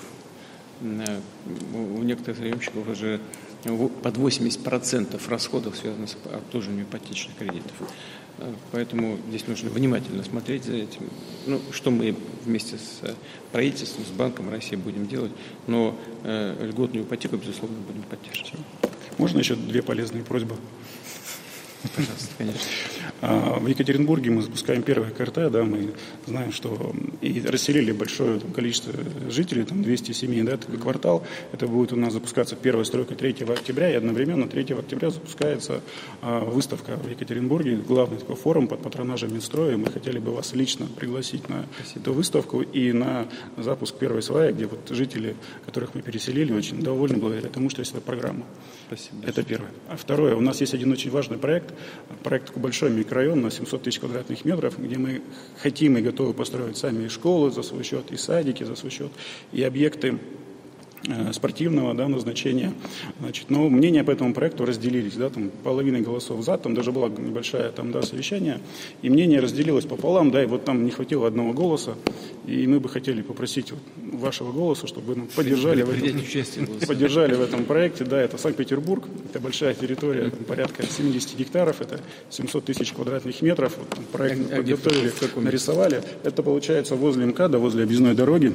Speaker 1: У некоторых заемщиков уже под восемьдесят процентов расходов связано с обслуживанием ипотечных кредитов. Поэтому здесь нужно внимательно смотреть за этим. Ну, что мы вместе с правительством, с Банком России будем делать, но э, льготную ипотеку, безусловно, будем поддерживать.
Speaker 10: Можно еще две полезные просьбы?
Speaker 1: Пожалуйста, конечно.
Speaker 10: В Екатеринбурге мы запускаем первое КРТ, да, мы знаем, что и расселили большое там, количество жителей, там двести семей, да, такой квартал. Это будет у нас запускаться первая стройка третьего октября, и одновременно третьего октября запускается а, выставка в Екатеринбурге, главный такой форум под патронажем Минстроя. Мы хотели бы вас лично пригласить на Спасибо. Эту выставку и на запуск первой сваи, где вот жители, которых мы переселили, очень довольны благодаря тому, что есть эта программа.
Speaker 1: Спасибо.
Speaker 10: Это первое. А второе, у нас есть один очень важный проект, проект такой большой микрорайон на семьсот тысяч квадратных метров, где мы хотим и готовы построить сами и школы за свой счет, и садики за свой счет, и объекты э, спортивного, да, назначения. Значит, но мнения по этому проекту разделились, да, там половина голосов за, там даже было небольшое там, да, совещание, и мнение разделилось пополам, да, и вот там не хватило одного голоса, и мы бы хотели попросить вот, вашего голоса, чтобы вы нам поддержали в, этом, поддержали в этом проекте. Да, это Санкт-Петербург, это большая территория, порядка семьдесят гектаров, это семьсот тысяч квадратных метров. Вот, там, проект а, подготовили, а нарисовали. Это получается возле МКАДа, возле объездной дороги.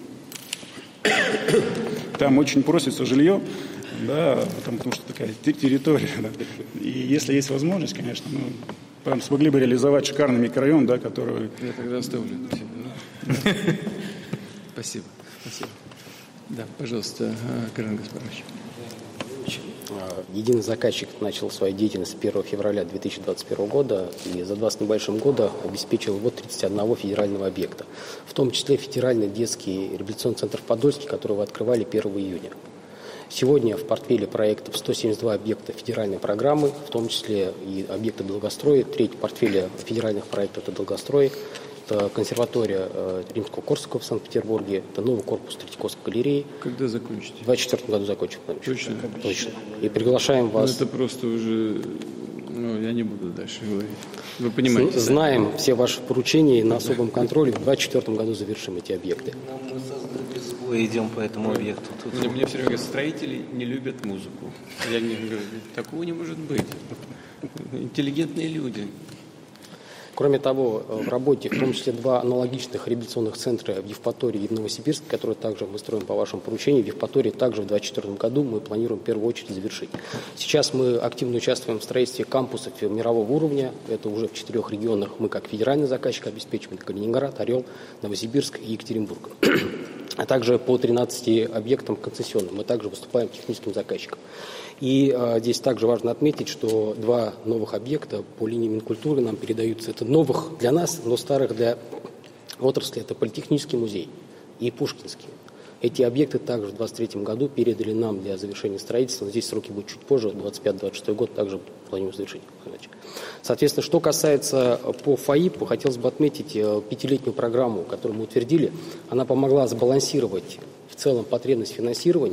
Speaker 10: Там очень просится жилье, да, там, потому что такая территория. Да. И если есть возможность, конечно, ну, там смогли бы реализовать шикарный микрорайон, да, который...
Speaker 1: Я тогда оставлю. Спасибо. Спасибо. Да, пожалуйста, Карен Гаспарович.
Speaker 11: Единый заказчик начал свою деятельность с первого февраля две тысячи двадцать первого года и за два с небольшим года обеспечил ввод тридцати одного федерального объекта, в том числе федеральный детский реабилитационный центр Подольский, который вы открывали первого июня. Сегодня в портфеле проектов сто семьдесят два объекта федеральной программы, в том числе и объекты долгостроя. Треть портфеля федеральных проектов – это долгострой. Это консерватория э, Римского-Корсакова в Санкт-Петербурге, это новый корпус Третьяковской галереи.
Speaker 1: Когда закончите?
Speaker 11: В двадцать четвёртом году закончим.
Speaker 1: Точно?
Speaker 11: Точно. И приглашаем вас...
Speaker 1: Ну, это просто уже... Ну, я не буду дальше говорить. Вы понимаете?
Speaker 11: Знаем да? все ваши поручения и на особом контроле в двадцать четвёртом году завершим эти объекты.
Speaker 2: Мы без сбоя идем по этому объекту. Тут...
Speaker 1: Мне, мне все время говорят, строители не любят музыку. Я не говорю, такого не может быть. Интеллигентные люди.
Speaker 11: Кроме того, в работе, в том числе два аналогичных реабилитационных центра в Евпатории и в Новосибирске, которые также мы строим по вашему поручению. В Евпатории также в двадцать четвёртом году мы планируем в первую очередь завершить. Сейчас мы активно участвуем в строительстве кампусов мирового уровня. Это уже в четырех регионах мы как федеральный заказчик обеспечиваем. Это Калининград, Орел, Новосибирск и Екатеринбург. А также по тринадцати объектам концессионным мы также выступаем техническим заказчиком. И а, здесь также важно отметить, что два новых объекта по линии Минкультуры нам передаются. Это новых для нас, но старых для отрасли. Это Политехнический музей и Пушкинский. Эти объекты также в двадцать третьем году передали нам для завершения строительства. Но здесь сроки будут чуть позже, двадцать пятый — двадцать шестой год также планируем завершить. Соответственно, что касается по ФАИПу, хотелось бы отметить пятилетнюю программу, которую мы утвердили. Она помогла сбалансировать в целом потребность финансирования.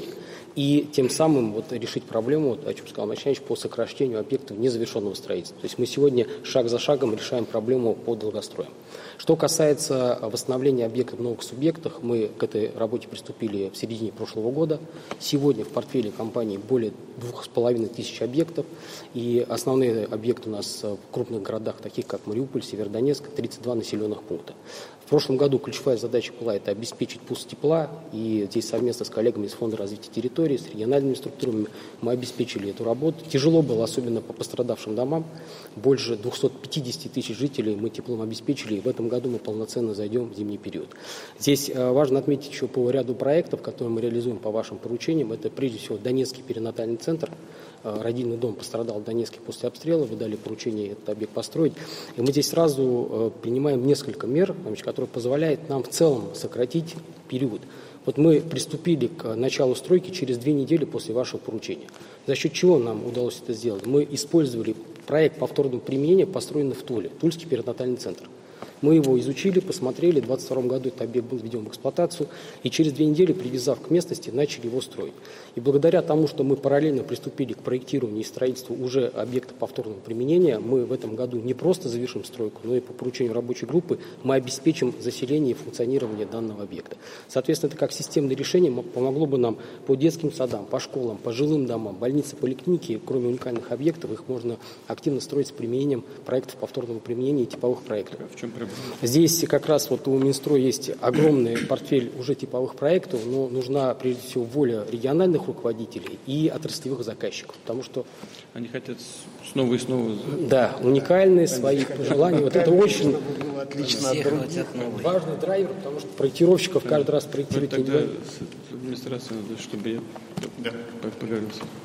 Speaker 11: и тем самым вот решить проблему, вот, о чем сказал Алексей Иванович, по сокращению объектов незавершенного строительства. То есть мы сегодня шаг за шагом решаем проблему по долгостроям. Что касается восстановления объектов в новых субъектах, мы к этой работе приступили в середине прошлого года. Сегодня в портфеле компании более двух с половиной тысяч объектов, и основные объекты у нас в крупных городах, таких как Мариуполь, Северодонецк, тридцать два населенных пункта. В прошлом году ключевая задача была это обеспечить пуск тепла, и здесь совместно с коллегами из Фонда развития территории, с региональными структурами мы обеспечили эту работу. Тяжело было, особенно по пострадавшим домам. Больше двухсот пятидесяти тысяч жителей мы теплом обеспечили, и в этом году мы полноценно зайдем в зимний период. Здесь важно отметить еще по ряду проектов, которые мы реализуем по вашим поручениям. Это прежде всего Донецкий перинатальный центр. Родильный дом пострадал в Донецке после обстрела, вы дали поручение этот объект построить. И мы здесь сразу принимаем несколько мер, которые позволяют нам в целом сократить период. Вот мы приступили к началу стройки через две недели после вашего поручения. За счет чего нам удалось это сделать? Мы использовали проект повторного применения, построенный в Туле, Тульский перинатальный центр. Мы его изучили, посмотрели, в две тысячи двадцать втором году этот объект был введен в эксплуатацию, и через две недели, привязав к местности, начали его строить. И благодаря тому, что мы параллельно приступили к проектированию и строительству уже объекта повторного применения, мы в этом году не просто завершим стройку, но и по поручению рабочей группы мы обеспечим заселение и функционирование данного объекта. Соответственно, это как системное решение помогло бы нам по детским садам, по школам, по жилым домам, больницы, поликлиники, кроме уникальных объектов, их можно активно строить с применением проектов повторного применения и типовых проектов.
Speaker 1: В чем проблема?
Speaker 11: Здесь как раз вот у Минстроя есть огромный портфель уже типовых проектов, но нужна прежде всего воля региональных руководителей и отраслевых заказчиков, потому что
Speaker 1: они хотят снова и снова.
Speaker 11: Да, уникальные свои пожелания. Вот это очень
Speaker 3: отлично от других.
Speaker 11: Важный драйвер, потому что проектировщиков каждый раз проектируют.
Speaker 1: Тогда с администрацией надо, чтобы я поговорил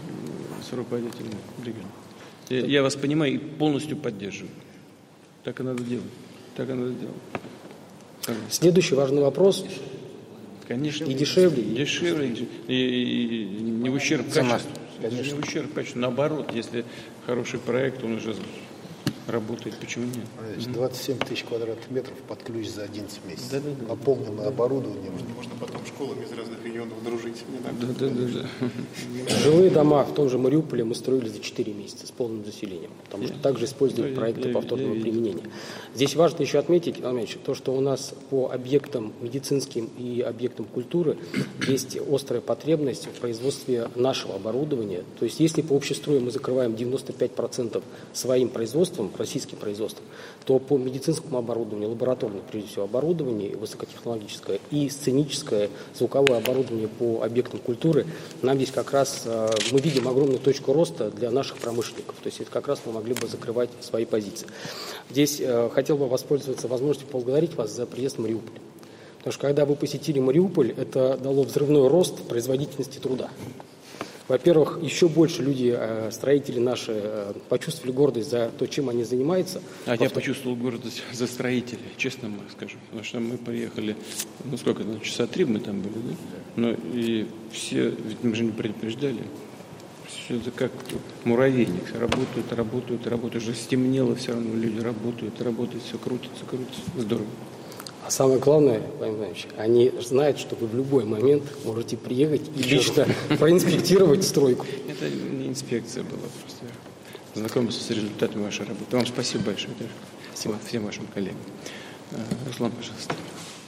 Speaker 1: с руководителем региона. Я вас понимаю и полностью поддерживаю. Так и надо делать. Так и надо делать.
Speaker 11: Следующий важный вопрос.
Speaker 1: Конечно.
Speaker 11: И дешевле.
Speaker 1: И дешевле. И, и, и не в ущерб качеству. Не в ущерб качеству. Наоборот, если хороший проект, он уже работает. Почему нет?
Speaker 3: двадцать семь тысяч квадратных метров под ключ за одиннадцать месяцев.
Speaker 1: Да, да, да.
Speaker 3: Наполнено оборудованием.
Speaker 5: Можно потом школами из разных регионов дружить.
Speaker 1: Да, да, да, да.
Speaker 11: Жилые дома в том же Мариуполе мы строили за четыре месяца с полным заселением, потому что также используют
Speaker 1: я,
Speaker 11: проекты
Speaker 1: я,
Speaker 11: повторного
Speaker 1: я, я,
Speaker 11: применения. Здесь важно еще отметить, Ильич, то, что у нас по объектам медицинским и объектам культуры есть острая потребность в производстве нашего оборудования. То есть если по общестрою мы закрываем девяносто пять процентов своим производством, российским производством, то по медицинскому оборудованию, лабораторное, прежде всего, оборудование, высокотехнологическое и сценическое, звуковое оборудование по объектам культуры, нам здесь как раз, мы видим огромную точку роста для наших промышленников. То есть это как раз мы могли бы закрывать свои позиции. Здесь хотел бы воспользоваться возможностью поблагодарить вас за приезд в Мариуполь. Потому что когда вы посетили Мариуполь, это дало взрывной рост производительности труда. Во-первых, еще больше люди, строители наши, почувствовали гордость за то, чем они занимаются.
Speaker 1: А я почувствовал гордость за строителей, честно мы скажем. Потому что мы приехали, ну сколько, ну, часа три мы там были, да? Но и все, ведь мы же не предупреждали. Все это как муравейник. Работают, работают, работают. Уже стемнело, все равно люди работают, работают, все крутится, крутится. Здорово.
Speaker 11: А самое главное, понимаешь, они знают, что вы в любой момент можете приехать и лично проинспектировать стройку.
Speaker 1: Это не инспекция была, просто знакомиться с результатами вашей работы. Вам спасибо большое. Спасибо всем вашим коллегам. Руслан, пожалуйста.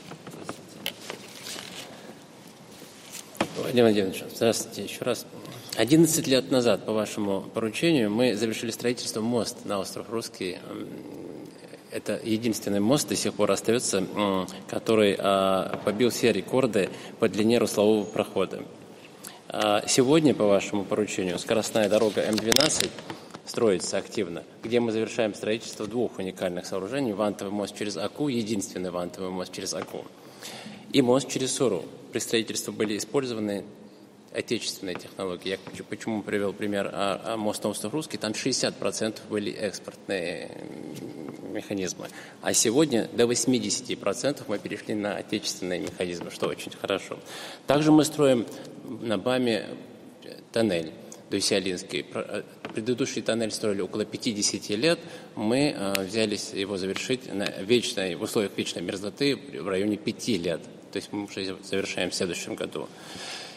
Speaker 12: Владимир Владимирович, здравствуйте еще раз. одиннадцать лет назад, по вашему поручению, мы завершили строительство моста на остров Русский. Это единственный мост, до сих пор остается, который побил все рекорды по длине руслового прохода. Сегодня, по вашему поручению, скоростная дорога М двенадцать строится активно, где мы завершаем строительство двух уникальных сооружений. Вантовый мост через Аку, единственный вантовый мост через Аку, и мост через Суру. При строительстве были использованы отечественные технологии. Я почему привел пример а, а мост на остров Русский, там шестьдесят процентов были экспортные механизмы. А сегодня до восемьдесят процентов мы перешли на отечественные механизмы, что очень хорошо. Также мы строим на БАМе тоннель Дуйсиалинский. Предыдущий тоннель строили около пятьдесят лет. Мы а, взялись его завершить на вечной, в условиях вечной мерзлоты в районе пяти лет. То есть мы уже завершаем в следующем году.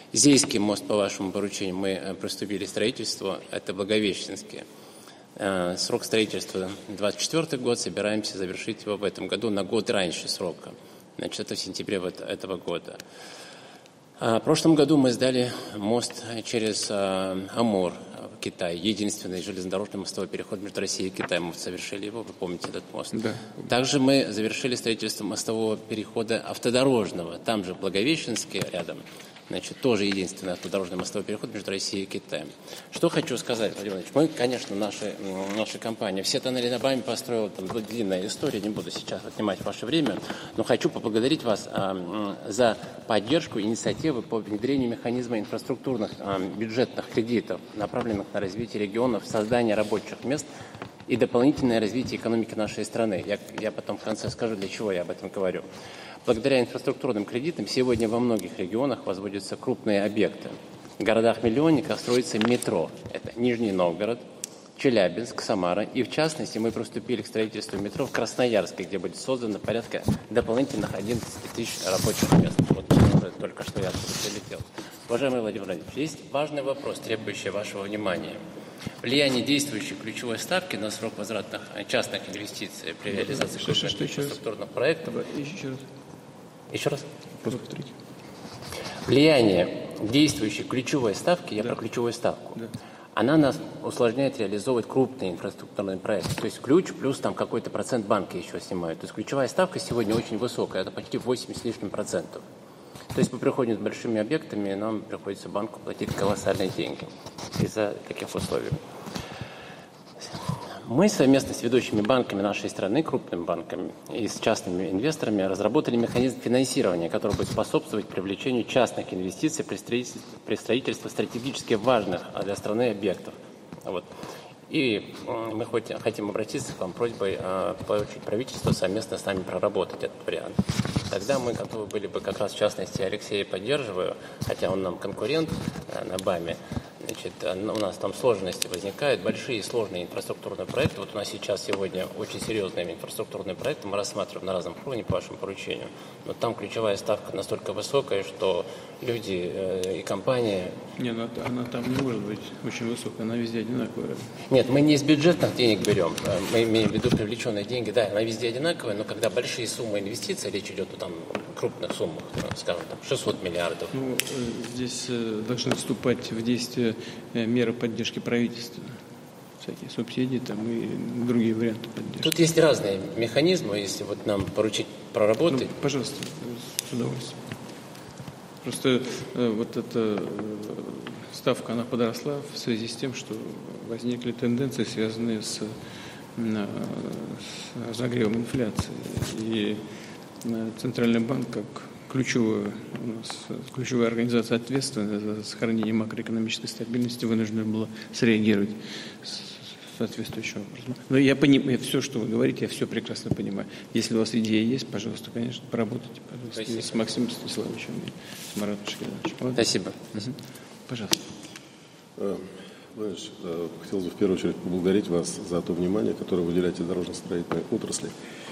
Speaker 12: Зейский мост по вашему поручению мы приступили к строительству, это Благовещенский. Срок строительства двадцать четвёртый год, собираемся завершить его в этом году на год раньше срока. Значит, это в сентябре этого года. В прошлом году мы сдали мост через Амур в Китай, единственный железнодорожный мостовой переход между Россией и Китаем. Мы совершили его, вы помните этот мост. Да. Также мы завершили строительство мостового перехода автодорожного, там же Благовещенский рядом. Значит, тоже единственный автодорожный мостовой переход между Россией и Китаем. Что хочу сказать, Владимир Владимирович, мы, конечно, наши, наша компания, все тоннели на БАМе построила, там длинная история, не буду сейчас отнимать ваше время, но хочу поблагодарить вас а, за поддержку инициативы по внедрению механизма инфраструктурных а, бюджетных кредитов, направленных на развитие регионов, создание рабочих мест и дополнительное развитие экономики нашей страны. Я, я потом в конце скажу, для чего я об этом говорю. Благодаря инфраструктурным кредитам сегодня во многих регионах возводятся крупные объекты. В городах-миллионниках строится метро. Это Нижний Новгород, Челябинск, Самара. И в частности мы приступили к строительству метро в Красноярске, где будет создано порядка дополнительных одиннадцать тысяч рабочих мест. Вот только что я оттуда прилетел. Уважаемый Владимир Владимирович, есть важный вопрос, требующий вашего внимания. Влияние действующей ключевой ставки на срок возвратных частных инвестиций при реализации крупных инфраструктурных проектов.
Speaker 1: Еще раз.
Speaker 12: Еще раз? Повторите. Влияние действующей ключевой ставки, я да. про ключевую ставку, да. она нас усложняет реализовывать крупные инфраструктурные проекты. То есть ключ плюс там какой-то процент банки еще снимают. То есть ключевая ставка сегодня очень высокая, это почти восемьдесят с лишним процентов. То есть мы приходим с большими объектами, и нам приходится банку платить колоссальные деньги из-за таких условий. Мы совместно с ведущими банками нашей страны, крупными банками и с частными инвесторами разработали механизм финансирования, который будет способствовать привлечению частных инвестиций при строительстве, при строительстве стратегически важных для страны объектов. Вот. И мы хоть, хотим обратиться к вам просьбой э, поручить правительству совместно с нами проработать этот вариант. Тогда мы готовы были бы, как раз в частности Алексея поддерживаю, хотя он нам конкурент э, на БАМе. Значит, у нас там сложности возникают, большие сложные инфраструктурные проекты. Вот у нас сейчас сегодня очень серьезные инфраструктурные проекты мы рассматриваем на разном уровне по вашему поручению. Но там ключевая ставка настолько высокая, что люди э, и компании...
Speaker 1: Нет, она, она там не может быть очень высокая, она везде одинаковая.
Speaker 12: Нет, мы не из бюджетных денег берем, мы имеем в виду привлеченные деньги. Да, она везде одинаковая, но когда большие суммы инвестиций, речь идет о там, крупных суммах, скажем, там, шестьсот миллиардов.
Speaker 1: Ну, здесь должны вступать в действие меры поддержки правительства, всякие субсидии там и другие варианты поддержки.
Speaker 12: Тут есть разные механизмы, если вот нам поручить проработать.
Speaker 1: Ну, пожалуйста, с удовольствием. Просто э, вот эта э, ставка, она подросла в связи с тем, что возникли тенденции, связанные с, э, с разогревом инфляции. И э, Центральный банк, как ключевая, у нас, ключевая организация, ответственная за сохранение макроэкономической стабильности, вынуждена была среагировать соответствующим образом. Но я понимаю, все, что вы говорите, я все прекрасно понимаю. Если у вас идея есть, пожалуйста, конечно, поработайте, пожалуйста, Спасибо. С Максимом Станиславовичем и с Маратом Шакировичем. Вот.
Speaker 12: Спасибо.
Speaker 1: Угу. Пожалуйста.
Speaker 13: Владимирович, хотелось бы в первую очередь поблагодарить вас за то внимание, которое вы уделяете дорожно-строительной отрасли.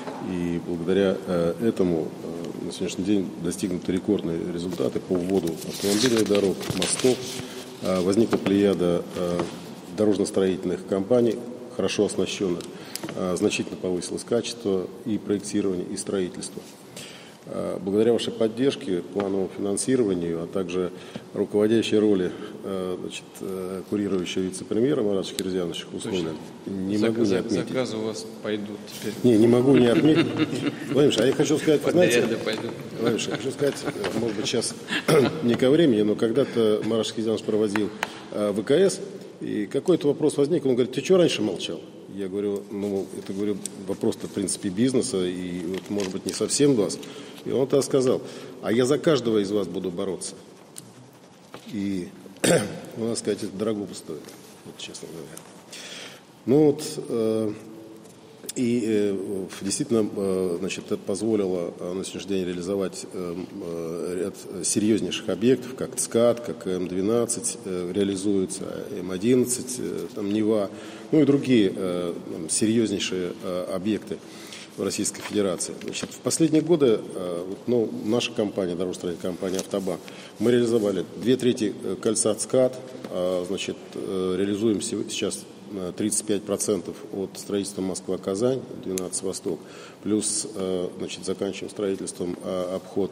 Speaker 13: И благодаря этому на сегодняшний день достигнуты рекордные результаты по вводу автомобильных дорог, мостов. Возникла плеяда дорожно-строительных компаний, хорошо оснащенных, значительно повысилось качество и проектирования, и строительства. Благодаря вашей поддержке, плановому финансированию, а также руководящей роли, значит, курирующего вице-премьера Марата Шакирзяновича условия, не
Speaker 1: Зак,
Speaker 13: могу не отметить.
Speaker 1: Заказы у вас пойдут теперь.
Speaker 13: Не, не могу не отметить. Владимир, а я хочу сказать, вы знаете, Владимир, я хочу сказать, может быть, сейчас не ко времени, но когда-то Марат Шакирзянович проводил ВКС, и какой-то вопрос возник, он говорит: ты что раньше молчал? Я говорю, ну, это, говорю, вопрос-то, в принципе, бизнеса, и, вот, может быть, не совсем вас. И он тогда сказал: а я за каждого из вас буду бороться. И, ну, надо сказать, это дорого стоит, вот, честно говоря. Ну, вот, э, и э, действительно, э, значит, это позволило э, на сегодняшний день реализовать э, э, ряд серьезнейших объектов, как ЦКАД, как М двенадцать э, реализуется, М одиннадцать, э, там, Нева, ну и другие э, серьезнейшие э, объекты. в Российской Федерации. Значит, в последние годы ну, наша компания, дорожно-строительная компания «Автобан», мы реализовали две трети кольца ЦКАД, значит, реализуем сейчас тридцать пять процентов от строительства Москва-Казань, двенадцать Восток, плюс значит, заканчиваем строительством обход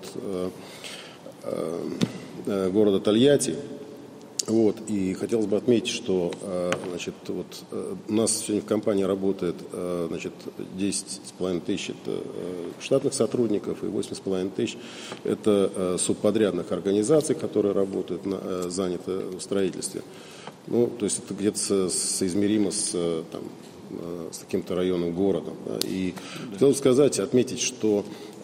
Speaker 13: города Тольятти. Вот, и хотелось бы отметить, что значит, вот, у нас сегодня в компании работает значит, десять с половиной тысяч это штатных сотрудников и восемь с половиной тысяч это субподрядных организаций, которые работают, на, заняты в строительстве. Ну, то есть это где-то соизмеримо с, там, с каким-то районом города. Да. И хотел бы сказать, отметить, что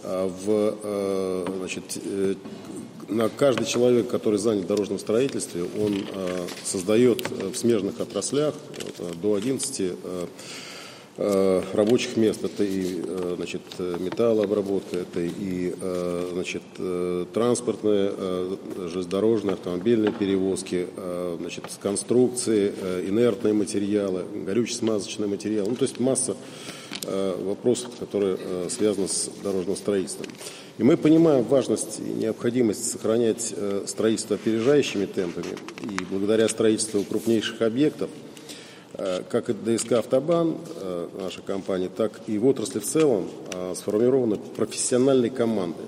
Speaker 13: в, значит, на каждый человек, который занят в дорожном строительстве, он э, создает в смежных отраслях э, до одиннадцати э, э, рабочих мест. Это и э, значит, металлообработка, это и э, значит, э, транспортные, э, железнодорожные, автомобильные перевозки, э, значит, конструкции, э, инертные материалы, горюче-смазочные материалы. Ну, то есть масса э, вопросов, которые э, связаны с дорожным строительством. И мы понимаем важность и необходимость сохранять э, строительство опережающими темпами. И благодаря строительству крупнейших объектов, э, как и ДСК «Автобан», э, наша компания, так и в отрасли в целом э, сформированы профессиональные команды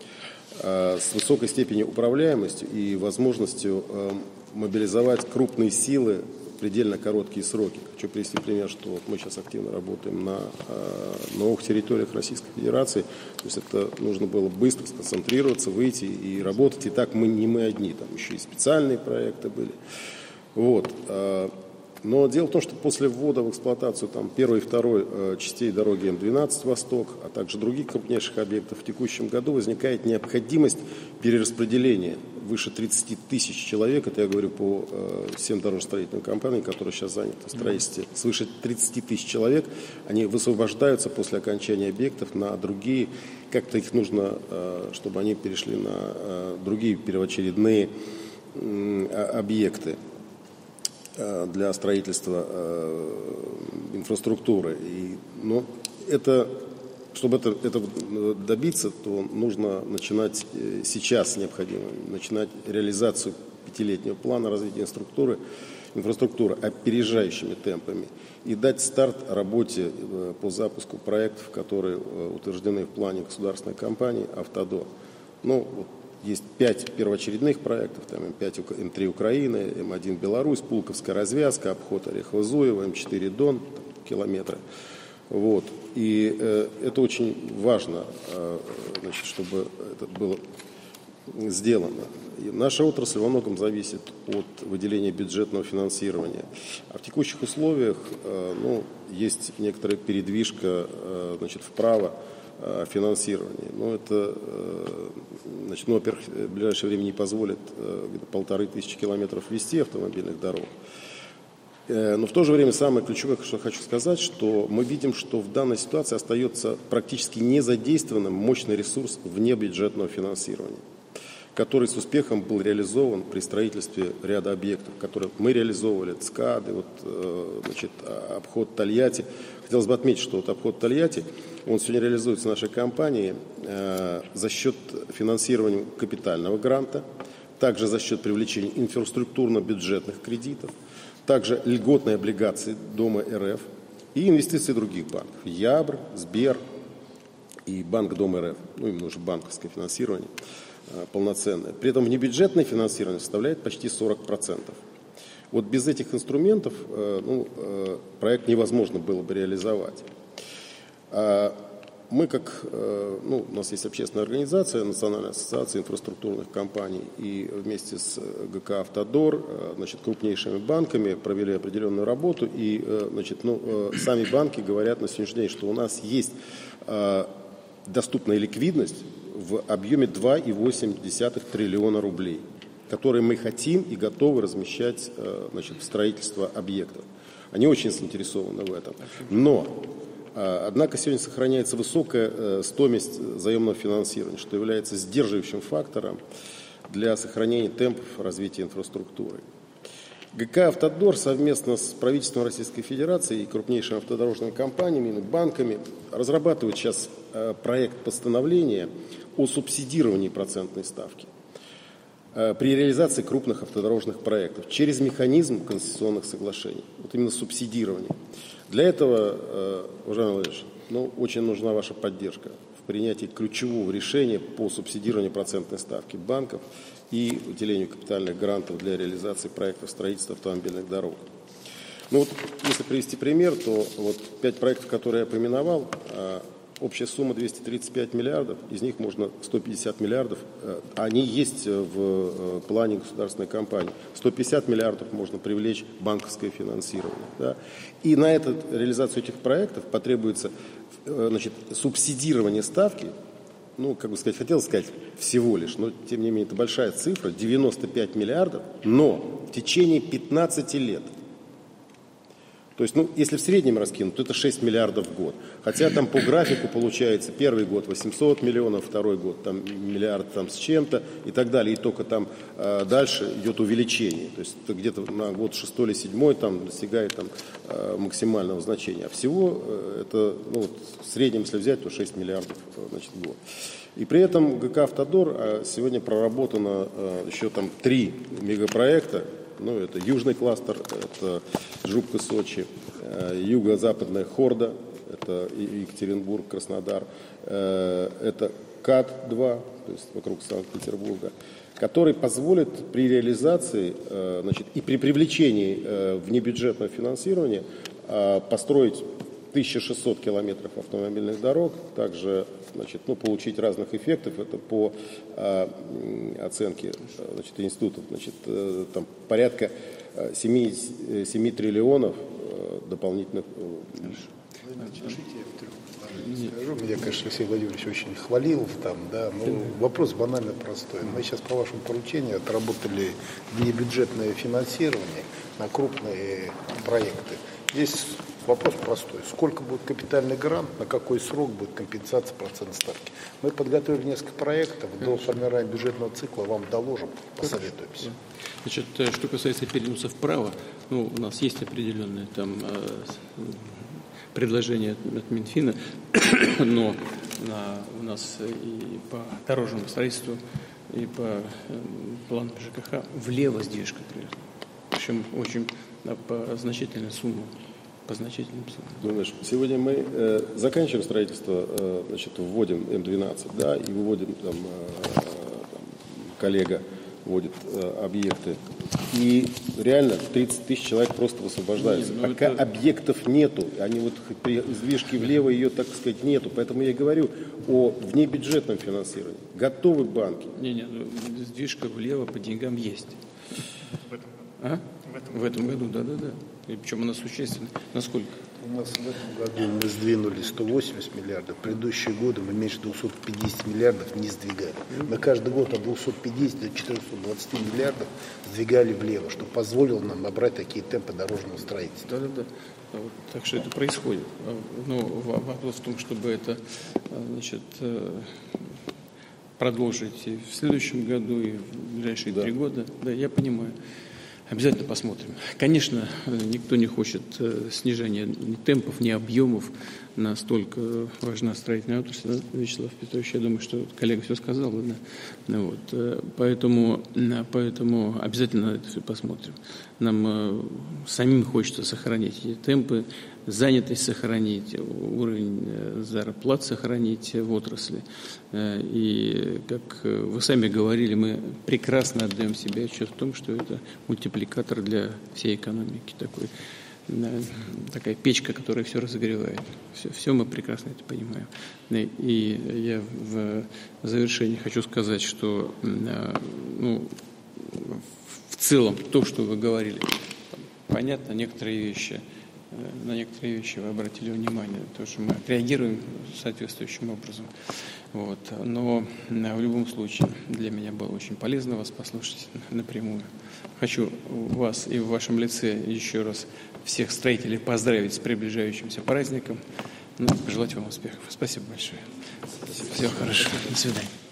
Speaker 13: э, с высокой степенью управляемости и возможностью э, мобилизовать крупные силы в предельно короткие сроки. Хочу привести пример, что вот мы сейчас активно работаем на э, новых территориях Российской Федерации. То есть это нужно было быстро сконцентрироваться, выйти и работать. И так мы не мы одни, там еще и специальные проекты были. Вот. Э, но дело в том, что после ввода в эксплуатацию там, первой и второй э, частей дороги М двенадцать Восток, а также других крупнейших объектов в текущем году возникает необходимость перераспределения выше тридцати тысяч человек, это я говорю по э, всем дорожно-строительным компаниям, которые сейчас заняты в строительстве, свыше тридцати тысяч человек, они высвобождаются после окончания объектов на другие, как-то их нужно, э, чтобы они перешли на э, другие первоочередные э, объекты э, для строительства э, инфраструктуры. И, ну, это... Чтобы это, это добиться, то нужно начинать сейчас необходимо, начинать реализацию пятилетнего плана развития инфраструктуры, инфраструктуры опережающими темпами и дать старт работе по запуску проектов, которые утверждены в плане государственной компании «Автодор». Ну, вот есть пять первоочередных проектов, там М пять, М три Украина, М один Беларусь, Пулковская развязка, обход Орехово-Зуево, М четыре Дон, километры. Вот. И э, это очень важно, э, значит, чтобы это было сделано. И наша отрасль во многом зависит от выделения бюджетного финансирования. А в текущих условиях э, ну, есть некоторая передвижка э, значит, вправо э, финансирования. Но это, э, значит, ну, во-первых, в ближайшее время не позволит э, полторы тысячи километров вести автомобильных дорог. Но в то же время самое ключевое, что хочу сказать, что мы видим, что в данной ситуации остается практически незадействованным мощный ресурс внебюджетного финансирования, который с успехом был реализован при строительстве ряда объектов, которые мы реализовывали, ЦКАД, и вот, значит, обход Тольятти. Хотелось бы отметить, что вот обход Тольятти, он сегодня реализуется нашей компанией э, за счет финансирования капитального гранта, также за счет привлечения инфраструктурно-бюджетных кредитов, также льготные облигации Дома РФ и инвестиции других банков. Ябр, Сбер и Банк Дом РФ. Ну, именно уже банковское финансирование э, полноценное. При этом внебюджетное финансирование составляет почти сорок процентов. Вот без этих инструментов э, ну, э, проект невозможно было бы реализовать. А мы, как, э, ну, у нас есть общественная организация, Национальная ассоциация инфраструктурных компаний, и вместе с ГК «Автодор», э, значит, крупнейшими банками провели определенную работу, и э, значит, ну, э, сами банки говорят на сегодняшний день, что у нас есть э, доступная ликвидность в объеме два и восемь десятых триллиона рублей, которые мы хотим и готовы размещать э, значит, в строительство объектов. Они очень заинтересованы в этом. Но однако сегодня сохраняется высокая стоимость заемного финансирования, что является сдерживающим фактором для сохранения темпов развития инфраструктуры. ГК «Автодор» совместно с правительством Российской Федерации и крупнейшими автодорожными компаниями, банками разрабатывают сейчас проект постановления о субсидировании процентной ставки при реализации крупных автодорожных проектов через механизм концессионных соглашений. Вот именно субсидирование. Для этого, уважаемый Владимир, ну, очень нужна ваша поддержка в принятии ключевого решения по субсидированию процентной ставки банков и уделению капитальных грантов для реализации проектов строительства автомобильных дорог. Ну вот, если привести пример, то вот пять проектов, которые я поминовал, общая сумма двести тридцать пять миллиардов, из них можно сто пятьдесят миллиардов, они есть в плане государственной компании. сто пятьдесят миллиардов можно привлечь банковское финансирование. Да? И на эту реализацию этих проектов потребуется, значит, субсидирование ставки, ну, как бы сказать, хотел сказать всего лишь, но тем не менее это большая цифра, девяносто пять миллиардов, но в течение пятнадцати лет. То есть, ну, если в среднем раскинуть, то это шесть миллиардов в год. Хотя там по графику получается первый год восемьсот миллионов, второй год там миллиард там с чем-то и так далее. И только там э, дальше идет увеличение. То есть где-то на год шестой или седьмой там достигает там, э, максимального значения. А всего э, это, ну, вот, в среднем, если взять, то шесть миллиардов, значит, в год. И при этом ГК «Автодор» э, сегодня проработано э, еще там три мегапроекта. Ну, это южный кластер, это Жубка-Сочи, э, юго-западная Хорда, это Екатеринбург, Краснодар, э, это КАТ-два, то есть вокруг Санкт-Петербурга, который позволит при реализации, э, значит, и при привлечении э, внебюджетного финансирования э, построить тысяча шестьсот километров автомобильных дорог, также, значит, ну, получить разных эффектов, это по э, оценке, значит, институтов, значит, э, там порядка семи триллионов э, дополнительных.
Speaker 3: Меня, конечно, Алексей Владимирович очень хвалил там, да, но вопрос банально простой. Мы сейчас по вашему поручению отработали внебюджетное финансирование на крупные проекты. Здесь вопрос простой. Сколько будет капитальный грант, на какой срок будет компенсация процентной ставки? Мы подготовили несколько проектов, до формирования бюджетного цикла вам доложим, посоветуемся.
Speaker 1: Значит, что касается переноса вправо, ну, у нас есть определенные там предложения от Минфина, но на, у нас и по дорожному строительству, и по плану ЖКХ влево сдвижка примерно. Причем очень да, по значительной сумме. По значительным суммам.
Speaker 13: Думаешь, сегодня мы э, заканчиваем строительство, э, значит, вводим эм двенадцать, да, и выводим там, э, там коллега вводит э, объекты. И реально тридцать тысяч человек просто высвобождаются. Нет, Пока это... объектов нету, они вот при сдвижке влево ее, так сказать, нету. Поэтому я говорю о внебюджетном финансировании. Готовы банки.
Speaker 1: Не, не, ну, сдвижка влево по деньгам есть. В этом году. А? В этом, в этом году, да, да, да. И причем у нас существенно. Насколько?
Speaker 3: У нас в этом году мы сдвинули сто восемьдесят миллиардов. В предыдущие годы мы меньше двухсот пятидесяти миллиардов не сдвигали. Мы каждый год от двухсот пятидесяти до четырехсот двадцати миллиардов сдвигали влево, что позволило нам набрать такие темпы дорожного строительства.
Speaker 1: Да, да, да. Вот, так что это происходит. Но вопрос в том, чтобы это, значит, продолжить и в следующем году, и в ближайшие да. три года. Да, я понимаю. Обязательно посмотрим. Конечно, никто не хочет снижения ни темпов, ни объемов. Настолько важна строительная отрасль. Да, Вячеслав Петрович, я думаю, что коллега все сказал. Да? Ну, вот, поэтому, поэтому обязательно это все посмотрим. Нам самим хочется сохранить эти темпы, занятость сохранить, уровень зарплат сохранить в отрасли. И, как вы сами говорили, мы прекрасно отдаем себе отчет в том, что это мультипликатор для всей экономики. Такой, такая печка, которая все разогревает. Все, все мы прекрасно это понимаем. И я в завершении хочу сказать, что ну, в целом то, что вы говорили, понятно, некоторые вещи, на некоторые вещи вы обратили внимание, то, что мы реагируем соответствующим образом. Вот. Но в любом случае для меня было очень полезно вас послушать напрямую. Хочу вас и в вашем лице еще раз всех строителей поздравить с приближающимся праздником. Ну, пожелать вам успехов. Спасибо большое. Спасибо. Всего хорошего. До свидания.